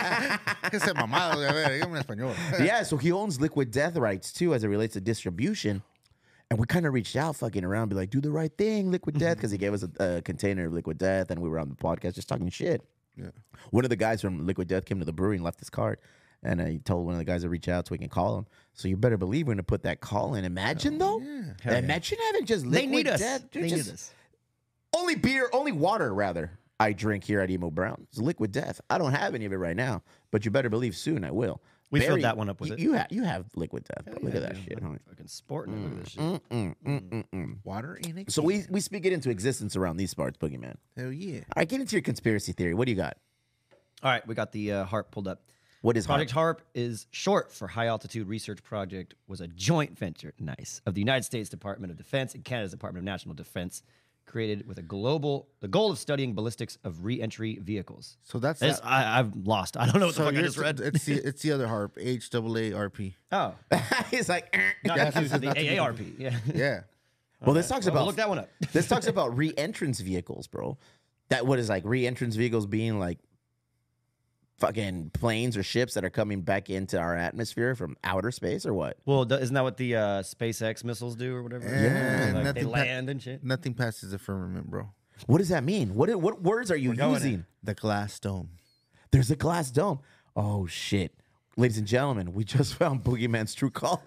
Que se mamado, a ver, dígame en español. Yeah, so he owns Liquid Death rights too as it relates to distribution. And we kind of reached out fucking around, be like, do the right thing, Liquid Death, because he gave us a, a container of Liquid Death and we were on the podcast just talking shit. Yeah. One of the guys from Liquid Death came to the brewery and left his card. And I told one of the guys to reach out so we can call him. So you better believe we're going to put that call in. Imagine, though. yeah. Imagine having just They Liquid need us. Death. dude, They just- need us. Only beer, only water, rather, I drink here at Emo Brown. It's Liquid Death. I don't have any of it right now, but you better believe soon I will. We filled Barry, that one up with you, it. You, ha- you have Liquid Death. bro. Look Yeah, at that dude. shit. Look, homie. Fucking sporting. it. Look at this shit. Mm, mm, mm, mm, mm. Water in a So we, we speak it into existence around these parts, Boogeyman. Hell yeah. All right, get into your conspiracy theory. What do you got? All right, we got the uh, HARP pulled up. What is Project HARP? HARP is short for High Altitude Research Project, was a joint venture, nice, of the United States Department of Defense and Canada's Department of National Defense, created with a global, the goal of studying ballistics of re-entry vehicles. So that's This, that. I, I've lost. I don't know what the So fuck I you're- just read. It's the, it's the other harp, H A A R P. oh, He's like, eh. not Yeah, confused with not the to be A A R P. Yeah. Yeah. well, this talks Well, about look that one up. this talks about re-entrance vehicles, bro. That what is like re-entrance vehicles being like fucking planes or ships that are coming back into our atmosphere from outer space or what? Well, th- isn't that what the uh, SpaceX missiles do or whatever? Yeah, like they nothing pa- land and shit. Nothing passes the firmament, bro. What does that mean? What what words are you going using? in. The glass dome. There's a glass dome. Oh shit. Ladies and gentlemen, we just found Boogeyman's true calling.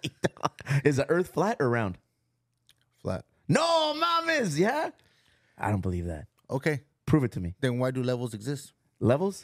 Is the earth flat or round? Flat. No, mames, yeah? I don't believe that. Okay. Prove it to me. Then why do levels exist? Levels?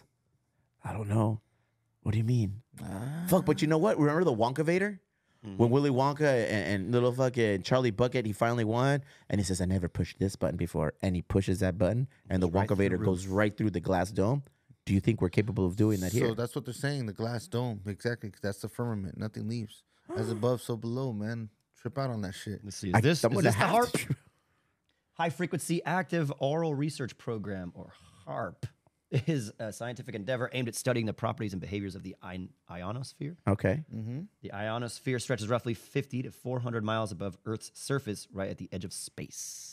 I don't know. What do you mean? Fuck, but you know what? Remember the Wonkavator? When Willy Wonka and, and little fucking Charlie Bucket, he finally won, and he says, I never pushed this button before. And he pushes that button, and the right through the Wonkavator goes right through the glass dome. Do you think we're capable of doing that here? So that's what they're saying, the glass dome. Exactly, 'cause that's the firmament. Nothing leaves. As above, so below, man. Trip out on that shit. Let's see. Is I- this, I'm is gonna this the have HARP? to- High Frequency Active Oral Research Program, or HARP, is a scientific endeavor aimed at studying the properties and behaviors of the ion- ionosphere. Okay. The ionosphere stretches roughly fifty to four hundred miles above Earth's surface, right at the edge of space.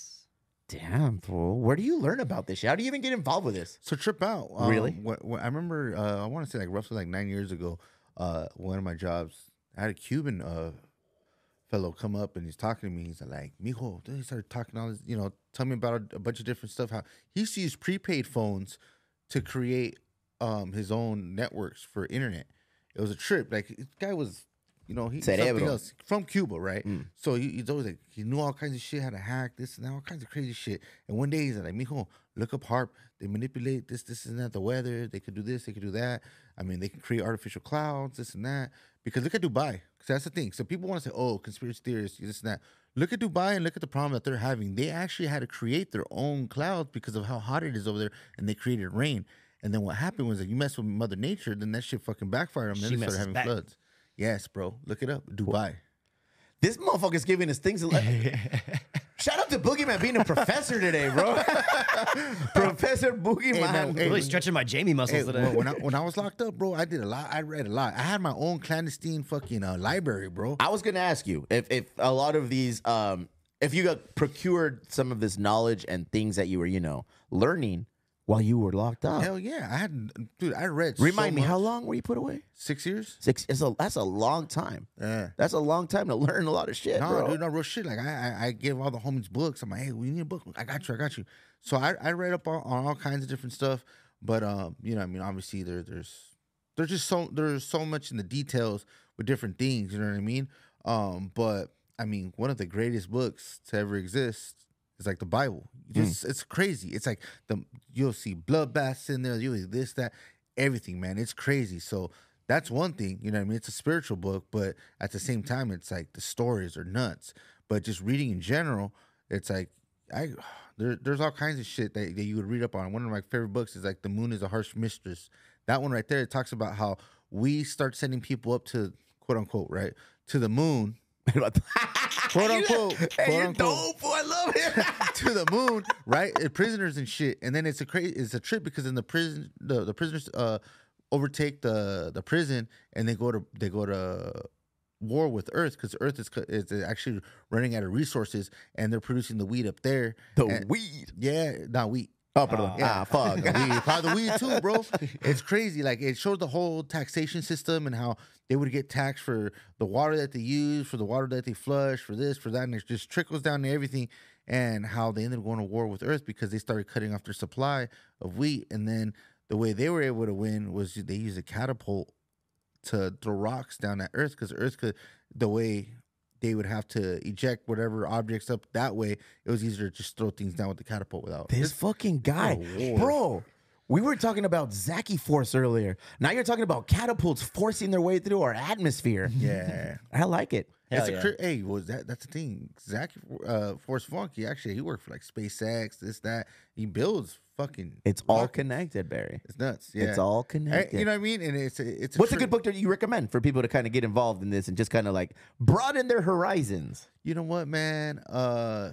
Damn, fool. Where do you learn about this shit? How do you even get involved with this? So trip out. Um, Really? What, what, I remember, uh, I want to say like roughly like nine years ago, uh, one of my jobs, I had a Cuban uh, fellow come up and he's talking to me. He's like, mijo, then he started talking all this, you know, tell me about a, a bunch of different stuff. How he used to use prepaid phones to create um, his own networks for internet. It was a trip. Like, this guy was, you know, he Cerebro. something else from Cuba, right? So he, he's always like, he knew all kinds of shit, how to hack this and that, all kinds of crazy shit. And one day he's like, mijo, look up HARP. They manipulate this, this and that, the weather. They could do this, they could do that. I mean, they can create artificial clouds, this and that. Because look at Dubai. Because that's the thing. So people want to say, oh, conspiracy theorists, this and that. Look at Dubai and look at the problem that they're having. They actually had to create their own clouds because of how hot it is over there, and they created rain. And then what happened was that you mess with Mother Nature, then that shit fucking backfired on them. She Then they messes started having back. floods. Yes, bro. Look it up. Dubai. This motherfucker's giving us things. To Shout out to Boogeyman being a professor today, bro. Professor Boogeyman. man, hey, Really stretching my Jamie muscles Hey, today. when, when I, when I was locked up, bro, I did a lot. I read a lot. I had my own clandestine fucking uh, library, bro. I was gonna ask you if if a lot of these, um, if you got procured some of this knowledge and things that you were, you know, learning while you were locked up. Hell yeah. I had, dude, I read Remind so me, much. how long were you put away? Six years? Six. It's a that's a long time. Yeah. That's a long time to learn a lot of shit, No, bro. dude, no real shit. Like I, I, I give all the homies books. I'm like, hey, we need a book. I got you, I got you. So I, I read up on, on all kinds of different stuff. But um, you know, I mean, obviously there, there's, there's just so there's so much in the details with different things. You know what I mean? Um, but I mean, one of the greatest books to ever exist is like the Bible. Just it's crazy. It's like the you'll see bloodbaths in there. You'll see this, that, everything, man. It's crazy. So. That's one thing, you know what I mean? It's a spiritual book, but at the same time, it's like the stories are nuts. But just reading in general, it's like, I there, there's all kinds of shit that, that you would read up on. One of my favorite books is like The Moon is a Harsh Mistress. That one right there, it talks about how we start sending people up to, quote unquote, right, to the moon. Quote unquote, Hey, quote you're unquote, dope, boy. I love it. to the moon, right? And prisoners and shit. And then it's a crazy, it's a trip because in the prison, the, the prisoners, uh, overtake the the prison and they go to they go to war with Earth because Earth is is actually running out of resources and they're producing the weed up there. The And- weed. yeah, not wheat. Oh, pardon. Ah, fuck. The weed, probably the weed too, bro. It's crazy. Like it showed the whole taxation system and how they would get taxed for the water that they use, for the water that they flush, for this, for that, and it just trickles down to everything. And how they ended up going to war with Earth because they started cutting off their supply of wheat, and then the way they were able to win was they used a catapult to throw rocks down at Earth because Earth could, the way they would have to eject whatever objects up that way, it was easier to just throw things down with the catapult without. This fucking guy, war. bro. We were talking about Zaki Force earlier. Now you're talking about catapults forcing their way through our atmosphere. Yeah. I like it. Hell It's a yeah. cra- hey, was that that's the thing. Zach uh, Force Funky actually he worked for like SpaceX, this that. He builds fucking. It's all rockets. connected, Barry. It's nuts. Yeah, It's all Hey, connected. you know what I mean? And it's a, it's. What's a tri- good book that you recommend for people to kind of get involved in this and just kind of like broaden their horizons? You know what, man? Uh,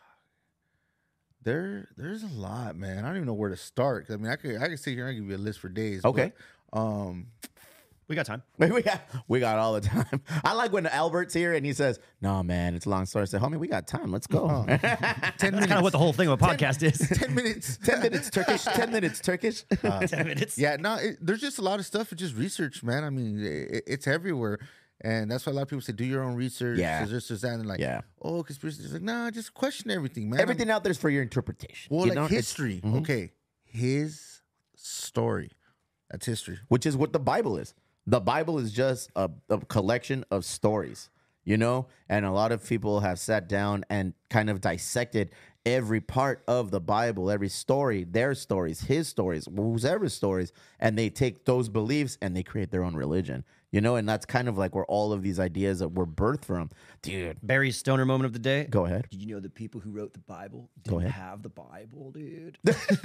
there there's a lot, man. I don't even know where to start. 'Cause, I mean, I could I could sit here and give you a list for days. Okay. But, um, We got time. We got we got all the time. I like when Albert's here and he says, "No, man, it's a long story." I say, "Homie, we got time. Let's go." Ten That's minutes. kind of what the whole thing of a podcast is. Ten minutes. Ten minutes Turkish. Ten minutes Turkish. Ten minutes. Yeah, no, it, there's just a lot of stuff. It's just research, man. I mean, it, it's everywhere. And that's why a lot of people say, do your own research. Yeah. There's just, there's that. And like, Yeah. oh, conspiracy. It's like, nah, just question everything, man. Everything out there's for your interpretation. Well, you like know? It's- history. Mhm. Okay. His story. That's history. Which is what the Bible is. The Bible is just a, a collection of stories, you know? And a lot of people have sat down and kind of dissected every part of the Bible, every story, their stories, his stories, whoever's stories, and they take those beliefs and they create their own religion, you know? And that's kind of like where all of these ideas that were birthed from. Dude, Barry's stoner moment of the day. go ahead. Did you know the people who wrote the Bible Go didn't ahead. have the Bible, dude?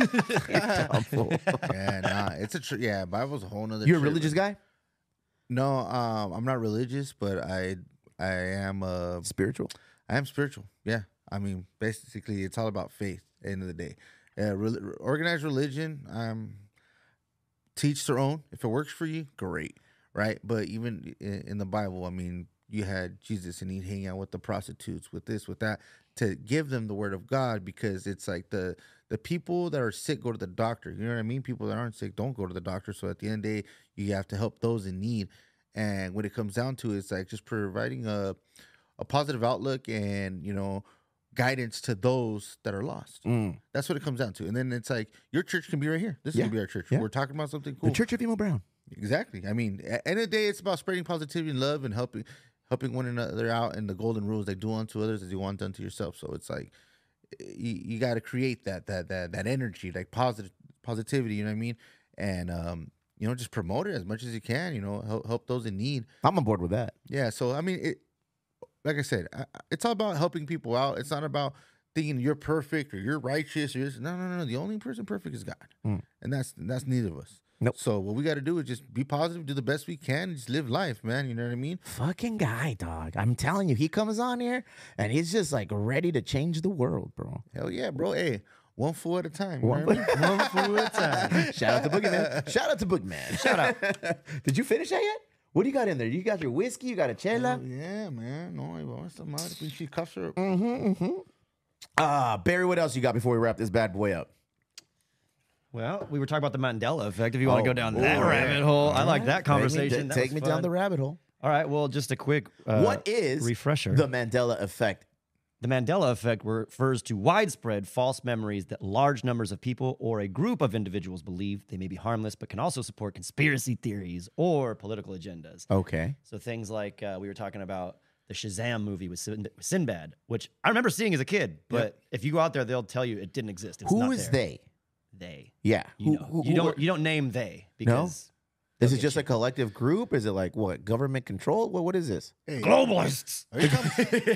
Dumb fool. Yeah, nah. It's a, tr- yeah, Bible's a whole nother You're a trip. religious guy? No, um, I'm not religious, but I, I am, uh, Spiritual? I am spiritual. Yeah. I mean, basically, it's all about faith at the end of the day. Uh, re- organized religion, um, teach their own. If it works for you, great, right? But even in, in the Bible, I mean, you had Jesus and he'd hang out with the prostitutes, with this, with that, to give them the word of God, because it's like the the people that are sick go to the doctor. You know what I mean? People that aren't sick don't go to the doctor. So at the end of the day, you have to help those in need. And when it comes down to it, it's like just providing a a positive outlook and, you know, guidance to those that are lost. Mm. That's what it comes down to. And then it's like, your church can be right here. This Yeah. can be our church. Yeah. We're talking about something cool. The Church of Emo Brown. Exactly. I mean, at the end of the day, it's about spreading positivity and love and helping helping one another out. And the golden rules, they do unto others as you want done to yourself. So it's like, you, you got to create that that that that energy, like positive positivity. You know what I mean? And um, you know, just promote it as much as you can. You know, help help those in need. I'm on board with that. Yeah. So I mean, it. Like I said, I, it's all about helping people out. It's not about thinking you're perfect or you're righteous. Or you're, no, no, no. The only person perfect is God, Mm. and that's that's neither of us. Nope. So what we got to do is just be positive, do the best we can, and just live life, man. You know what I mean? Fucking guy, dog. I'm telling you, he comes on here and he's just like ready to change the world, bro. Hell yeah, bro. Hey, one fool at a time. You One know what I mean? One fool at a time. Shout out to Boogeyman. Shout out to Boogeyman. Shout out. Did you finish that yet? What do you got in there? You got your whiskey, you got a chela? Oh, yeah, man. No, I want some out. She cuffs her. Mm-hmm, mm-hmm. Uh, Barry, what else you got before we wrap this bad boy up? Well, we were talking about the Mandela effect. If you want to Oh, go down that boy. rabbit hole, I like that Take me- conversation. That Take was me fun. down the rabbit hole. All right. Well, just a quick uh, What is refresher. the Mandela effect? The Mandela effect refers to widespread false memories that large numbers of people or a group of individuals believe they may be harmless, but can also support conspiracy theories or political agendas. Okay. So things like uh, we were talking about the Shazam movie with Sin- Sinbad, which I remember seeing as a kid, but if you go out there, they'll tell you it didn't exist. It's Who not is there. they? They. Yeah. You Who- know. who- you who don't. were- You don't name they because Is it get just you. a collective group? Is it like what government control? What what is this? Hey, globalists. are you talking,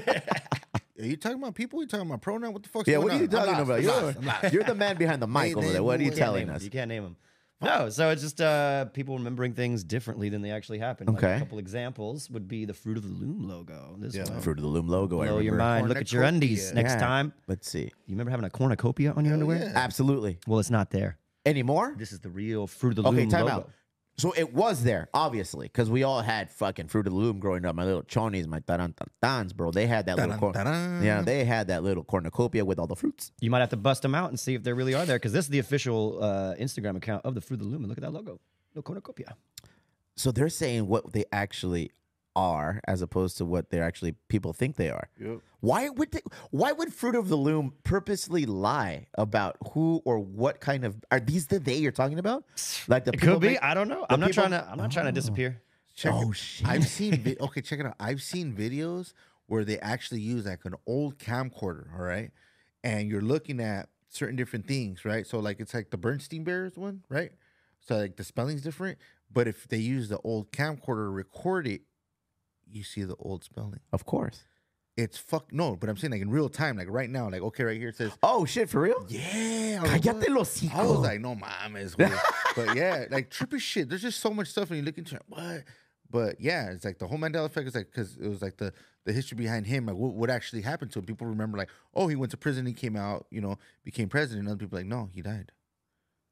are you talking about people? Are you talking about pronoun? What the fuck's Yeah, going what are you on? I'm talking lost, about? I'm You're, lost, I'm lost. you're the man behind the mic They- over they- there. What are you you Can't telling name 'em. us? You can't name them. No, so it's just uh, people remembering things differently than they actually happened. Like Okay. a couple examples would be the Fruit of the Loom logo. This Yeah. one. Fruit of the Loom logo. I Blow your remember. mind. Look at your undies Cornucopia. next Yeah. time. Let's see. You remember having a cornucopia on your underwear? yeah. Absolutely. Well, it's not there. Anymore? This is the real Fruit of the Okay, Loom time logo. out. So it was there, obviously, because we all had fucking Fruit of the Loom growing up. My little chonies, my tarantantans, bro. They had that little corn. Taran, taran. Yeah, they had that little cornucopia with all the fruits. You might have to bust them out and see if they really are there because this is the official uh, Instagram account of the Fruit of the Loom. And look at that logo. No cornucopia. So they're saying what they actually are, as opposed to what they're actually people think they are. Yep. Why would they, why would Fruit of the Loom purposely lie about who or what kind of are these the they you're talking about? Like the It people could be. make- I don't know. I'm not people- trying to. I'm not trying to disappear. Check Oh, it. shit. I've seen vi- okay, check it out. I've seen videos where they actually use like an old camcorder, all right? And you're looking at certain different things, right? So like it's like the Bernstein Bears one, right? So like the spelling's different, but if they use the old camcorder to record it, you see the old spelling. Of course. It's fuck no, but I'm saying like in real time, like right now, like okay, right here it says Oh shit, for real? yeah. I was like, Cállate what? el I was hocico. like, no mames, güey. But yeah, like trippy shit. There's just so much stuff when you look into it. What? But yeah, it's like the whole Mandela effect is like because it was like the the history behind him, like what, what actually happened to him. People remember like, oh, he went to prison, he came out, you know, became president. And other people like, no, he died.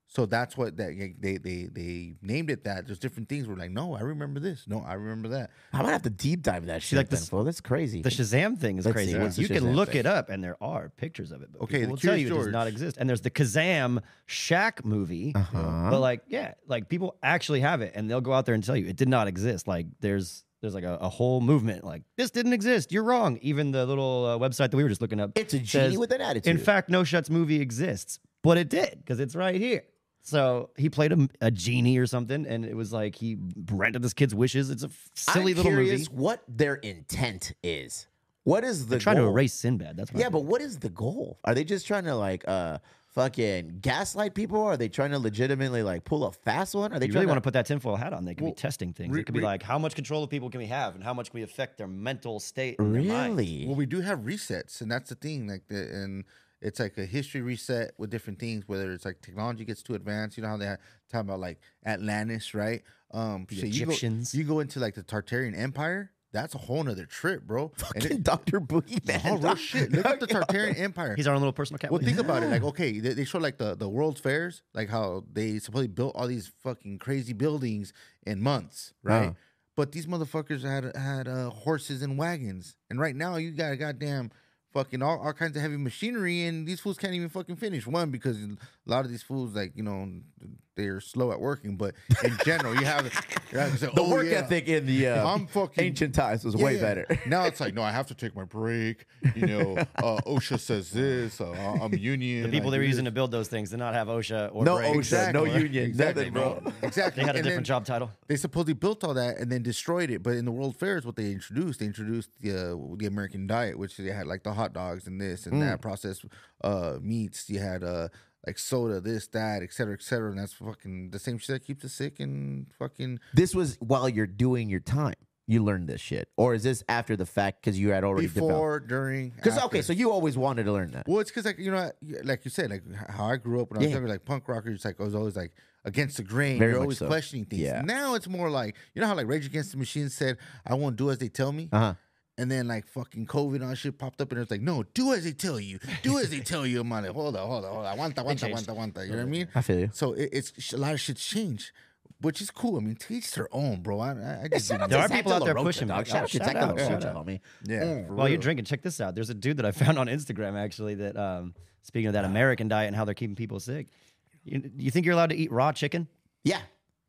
So that's what that they they they named it that. There's different things. We're like, no, I remember this. No, I remember that. I'm gonna have to deep dive that shit. like Like the then, s- fool. That's crazy. The Shazam thing is Let's crazy. see, Well, what's the you can Shazam look thing? it up, and there are pictures of it. But Okay, people the will tell Curious you it does not George. exist. And there's the Kazam Shaq movie. Uh-huh. But like, yeah, like people actually have it, and they'll go out there and tell you it did not exist. Like, there's there's like a, a whole movement. Like, this didn't exist. You're wrong. Even the little uh, website that we were just looking up. It's a genie says, with an attitude. In fact, No Shuts movie exists, but it did because it's right here. So he played a, a genie or something, and it was like he granted this kid's wishes. It's a f- silly I'm little curious movie. what their intent is. What is the They're trying goal? to erase Sinbad. That's what Yeah, I but what is the goal? Are they just trying to like uh fucking gaslight people? Are they trying to legitimately like pull a fast one? Are they you trying really want to to put that tinfoil hat on. They could Well, be testing things. re- it could be re- like, how much control of people can we have, and how much can we affect their mental state? And their minds? really? Well, we do have resets, and that's the thing. Like the and it's like a history reset with different things. Whether it's like technology gets too advanced, you know how they talk about like Atlantis, right? Um, The shit, you go- Egyptians. You go, into like the Tartarian Empire. That's a whole nother trip, bro. And Fucking Doctor Boogie, man. oh, real shit. Look up the Tartarian Empire. He's our own little personal cat. Well, think about it. Like, okay, they, they show like the, the World's Fairs, like how they supposedly built all these fucking crazy buildings in months, right? Uh. But these motherfuckers had had uh, horses and wagons, and right now you got a goddamn fucking all, all kinds of heavy machinery, and these fools can't even fucking finish one because a lot of these fools, like, you know, they're slow at working. But in general, you have you have to say, The "Oh, work yeah, ethic in the uh, I'm fucking ancient times was yeah, way yeah." better. Now it's like, no, I have to take my break. You know, uh, OSHA says this. Uh, I'm union. The people I they were do using this. to build those things did not have OSHA or No breaks. OSHA, no Exactly. union, Exactly, nothing, bro. Exactly. They had a And different then job title. They supposedly built all that and then destroyed it. But in the World Fairs, what they introduced, they introduced the uh, the American diet, which they had like the hot dogs and this and Mm. that processed uh, meats. You had uh, like soda, this, that, et cetera, et cetera. And that's fucking the same shit that keeps us sick and fucking. This was while you're doing your time. You learned this shit, or is this after the fact because you had already developed? Before, during, Because after. okay, so you always wanted to learn that. Well, it's because like you know, like you said, like how I grew up when I was Yeah. younger, like punk rockers. It's like I was always like against the grain. Very You're much always so. questioning things. Yeah. Now it's more like you know how like Rage Against the Machine said, "I won't do as they tell me," Uh huh. and then like fucking COVID and all shit popped up, and it's like, "No, do as they tell you. Do as they tell you." I'm like, hold on, hold on, hold on. Wanta, wanta, changed. wanta, wanta. You know what I mean? I feel you. So it, it's a lot of shit's changed, which is cool. I mean, to each their own, bro. I, I, I just Shout out do There to are Zach people De out La there Rocha, pushing dog. me. Shout Oh, out to shout Zach De La out, shout Rocha, out. homie. yeah. for While you're real. drinking, check this out. There's a dude that I found on Instagram actually that um, speaking of that American diet and how they're keeping people sick. You, you think you're allowed to eat raw chicken? Yeah.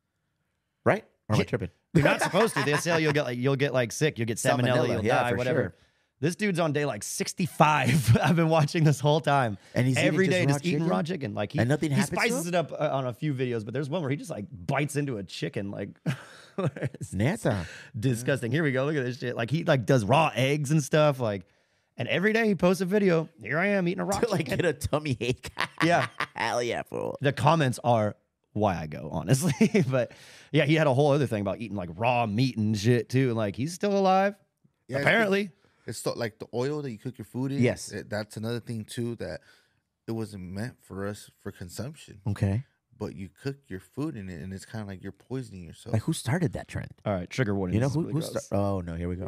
Right? Or am I tripping? You're not supposed to. They say you'll get like you'll get like sick, you'll get salmonella, Salmonella, you'll yeah, die, for whatever. sure. This dude's on day like sixty-five. I've been watching this whole time, And he's eating every just day raw just eating chicken? raw chicken. Like he, And nothing he happens to spices him? it up uh, on a few videos, but there's one where he just like bites into a chicken, like it's Neta. disgusting. Here we go. Look at this shit. Like he like does raw eggs and stuff. Like, and every day he posts a video. Here I am eating a raw To like chicken. get a tummy ache. Yeah. Hell yeah, fool. The comments are why I go, honestly. But yeah, he had a whole other thing about eating like raw meat and shit too. And like he's still alive. Yeah, it's- Apparently. It's so, like the oil that you cook your food in. Yes. it- that's another thing too that it wasn't meant for us for consumption. Okay. But you cook your food in it, and it's kind of like you're poisoning yourself. Like who started that trend? All right, trigger warning. You know This is who? really who gross. star- oh no, here we go.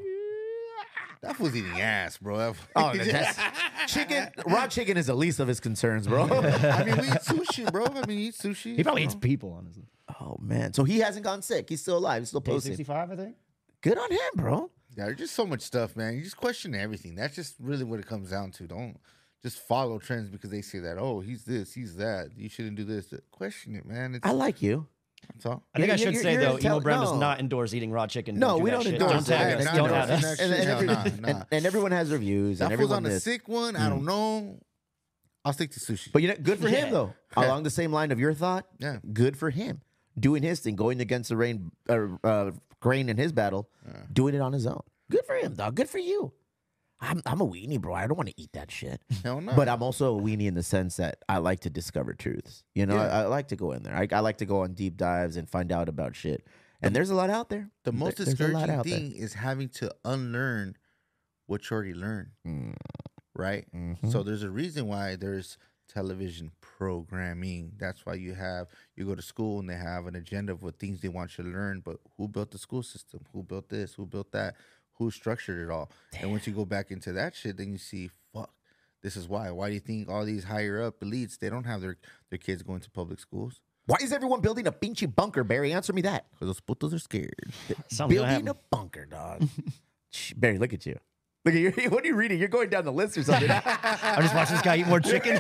That fool's eating ass, bro. That fool- Oh, that's chicken. Raw chicken is the least of his concerns, bro. I mean, we eat sushi, bro. I mean, you eat sushi. He probably you eats know? people, honestly. Oh man, so he hasn't gone sick. He's still alive. He's still Day posting. sixty-five, I think. Good on him, bro. Yeah, there's just so much stuff, man. You just question everything. That's just really what it comes down to. Don't just follow trends because they say that. Oh, he's this, he's that. You shouldn't do this. Question it, man. It's, I like you. that's all. I think You're- I should you're- say you're though, intel- Emo Brown no. does not endorse eating raw chicken. No, do we that don't shit. endorse Don't tag that. us. No, Don't no, add no, us. no, And, and, no, every- nah, nah. and- and everyone has reviews. That and fool's everyone on a is. sick one. I don't know. I'll stick to sushi. But you know, good for Yeah. him though. Along the same line of your thought, Yeah. good for him. Doing his thing, going against the rain, uh, uh, grain in his battle, doing it on his own. Good for him, dog. Good for you. I'm I'm a weenie, bro. I don't want to eat that shit. Hell no. But I'm also a weenie in the sense that I like to discover truths. You know, Yeah. I, I like to go in there. I, I like to go on deep dives and find out about shit. And there's a lot out there. the most There- there's a lot discouraging out there. thing is having to unlearn what you already learned, Mm. right? Mhm. So there's a reason why there's television programming. That's why you have you go to school and they have an agenda of what things they want you to learn. But who built the school system? Who built this? Who built that? Who structured it all? And once you go back into that shit, then you see, fuck, this is why. Why do you think all these higher up elites, they don't have their, their kids going to public schools? Why is everyone building a pinche bunker, Barry? Answer me that. Because those putos are scared. Something's gonna Building a happen. bunker, dog. Shh, Barry, look at you. Look at you. What are you reading? You're going down the list or something. I just watched this guy eat more chicken.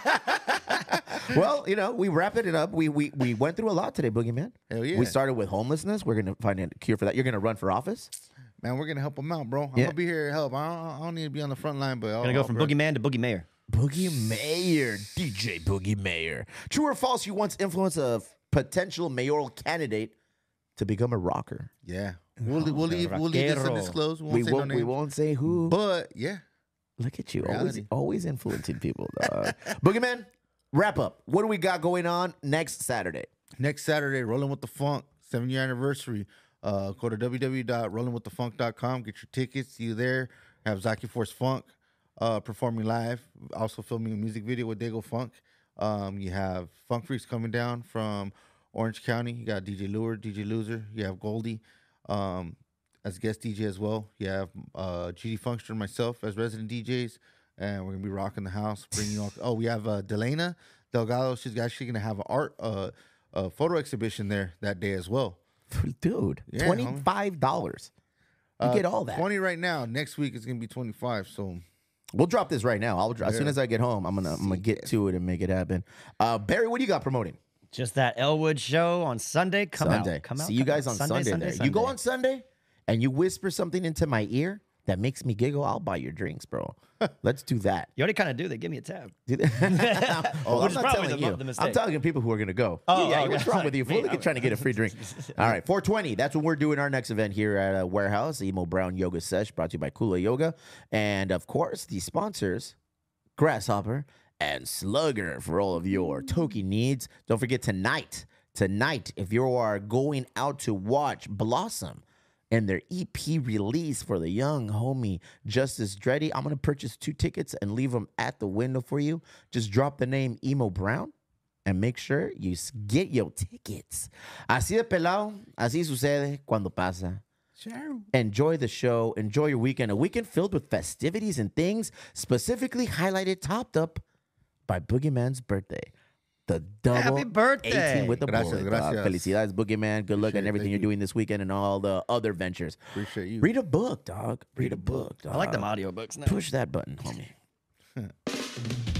Well, you know, we wrap it up. We we we went through a lot today, Boogeyman. Hell yeah. We started with homelessness. We're gonna find a cure for that. You're gonna run for office. Man, we're going to help them out, bro. I'm Yeah. going to be here to help. I don't, I don't need to be on the front line, but I'll, Gonna go I'll from bring- boogeyman to boogie mayor. Boogie Mayor, D J Boogie Mayor. True or false? You once influenced a potential mayoral candidate to become a rocker. Yeah. We'll, we'll leave we'll leave this rockero. undisclosed. We won't We say no won't. we names. won't say who. But, yeah. Look at you, always Reality. always influencing people. Dog. Boogeyman, wrap up. What do we got going on next Saturday? Next Saturday, Rolling with the Funk, seven year anniversary. Uh, go to w w w dot rolling with the funk dot com. Get your tickets. See you there. Have Zaki Force Funk uh, performing live. Also filming a music video with Dago Funk. Um, you have Funk Freaks coming down from Orange County. You got D J Lure, D J Loser. You have Goldie um, as guest D J as well. You have uh, G D Funkster and myself as resident D Js. And we're going to be rocking the house. Bringing you all. Oh, we have uh, Delana Delgado. She's actually going to have an art uh, uh, photo exhibition there that day as well. Dude, Yeah, homie. twenty-five dollars. You Uh, get all that. twenty right now. Next week it's gonna be twenty-five. So We'll drop this right now. I'll dro- as soon Yeah. as I get home, I'm gonna I'm gonna get to it and make it happen. Uh, Barry, what do you got promoting? Just that Elwood show on Sunday. Come Sunday. out. Come out. See you come guys out. on Sunday, Sunday, Sunday, there. Sunday. You go on Sunday and you whisper something into my ear that makes me giggle. I'll buy your drinks, bro. Let's do that. You already kind of do. They give me a tab. Do that. oh, Which I'm is not probably telling the- you. the mistake. I'm telling people who are going to go. Oh, yeah, oh, what's okay. wrong with you? Me, Fool? Look I'm- at trying to get a free drink. All right, four twenty. That's when we're doing our next event here at a warehouse, Emo Brown Yoga Sesh, brought to you by Kula Yoga. And of course, the sponsors, Grasshopper and Slugger, for all of your Toki needs. Don't forget tonight, tonight, if you are going out to watch Blossom and their E P release for the young homie Justice Dreddy, I'm going to purchase two tickets and leave them at the window for you. Just drop the name Emo Brown and make sure you s- get your tickets. Así de pelado, así sucede cuando pasa. Enjoy the show. Enjoy your weekend. A weekend filled with festivities and things specifically highlighted, topped up by Boogeyman's birthday. The double Happy birthday. eighteen with the Gracias, bullet. dog. gracias. Felicidades, Boogeyman. Good luck Appreciate on it. everything Thank you're you. doing this weekend and all the other ventures. appreciate you. Read a book, dog. Read a book, dog. I like them audiobooks now. Push that button, homie.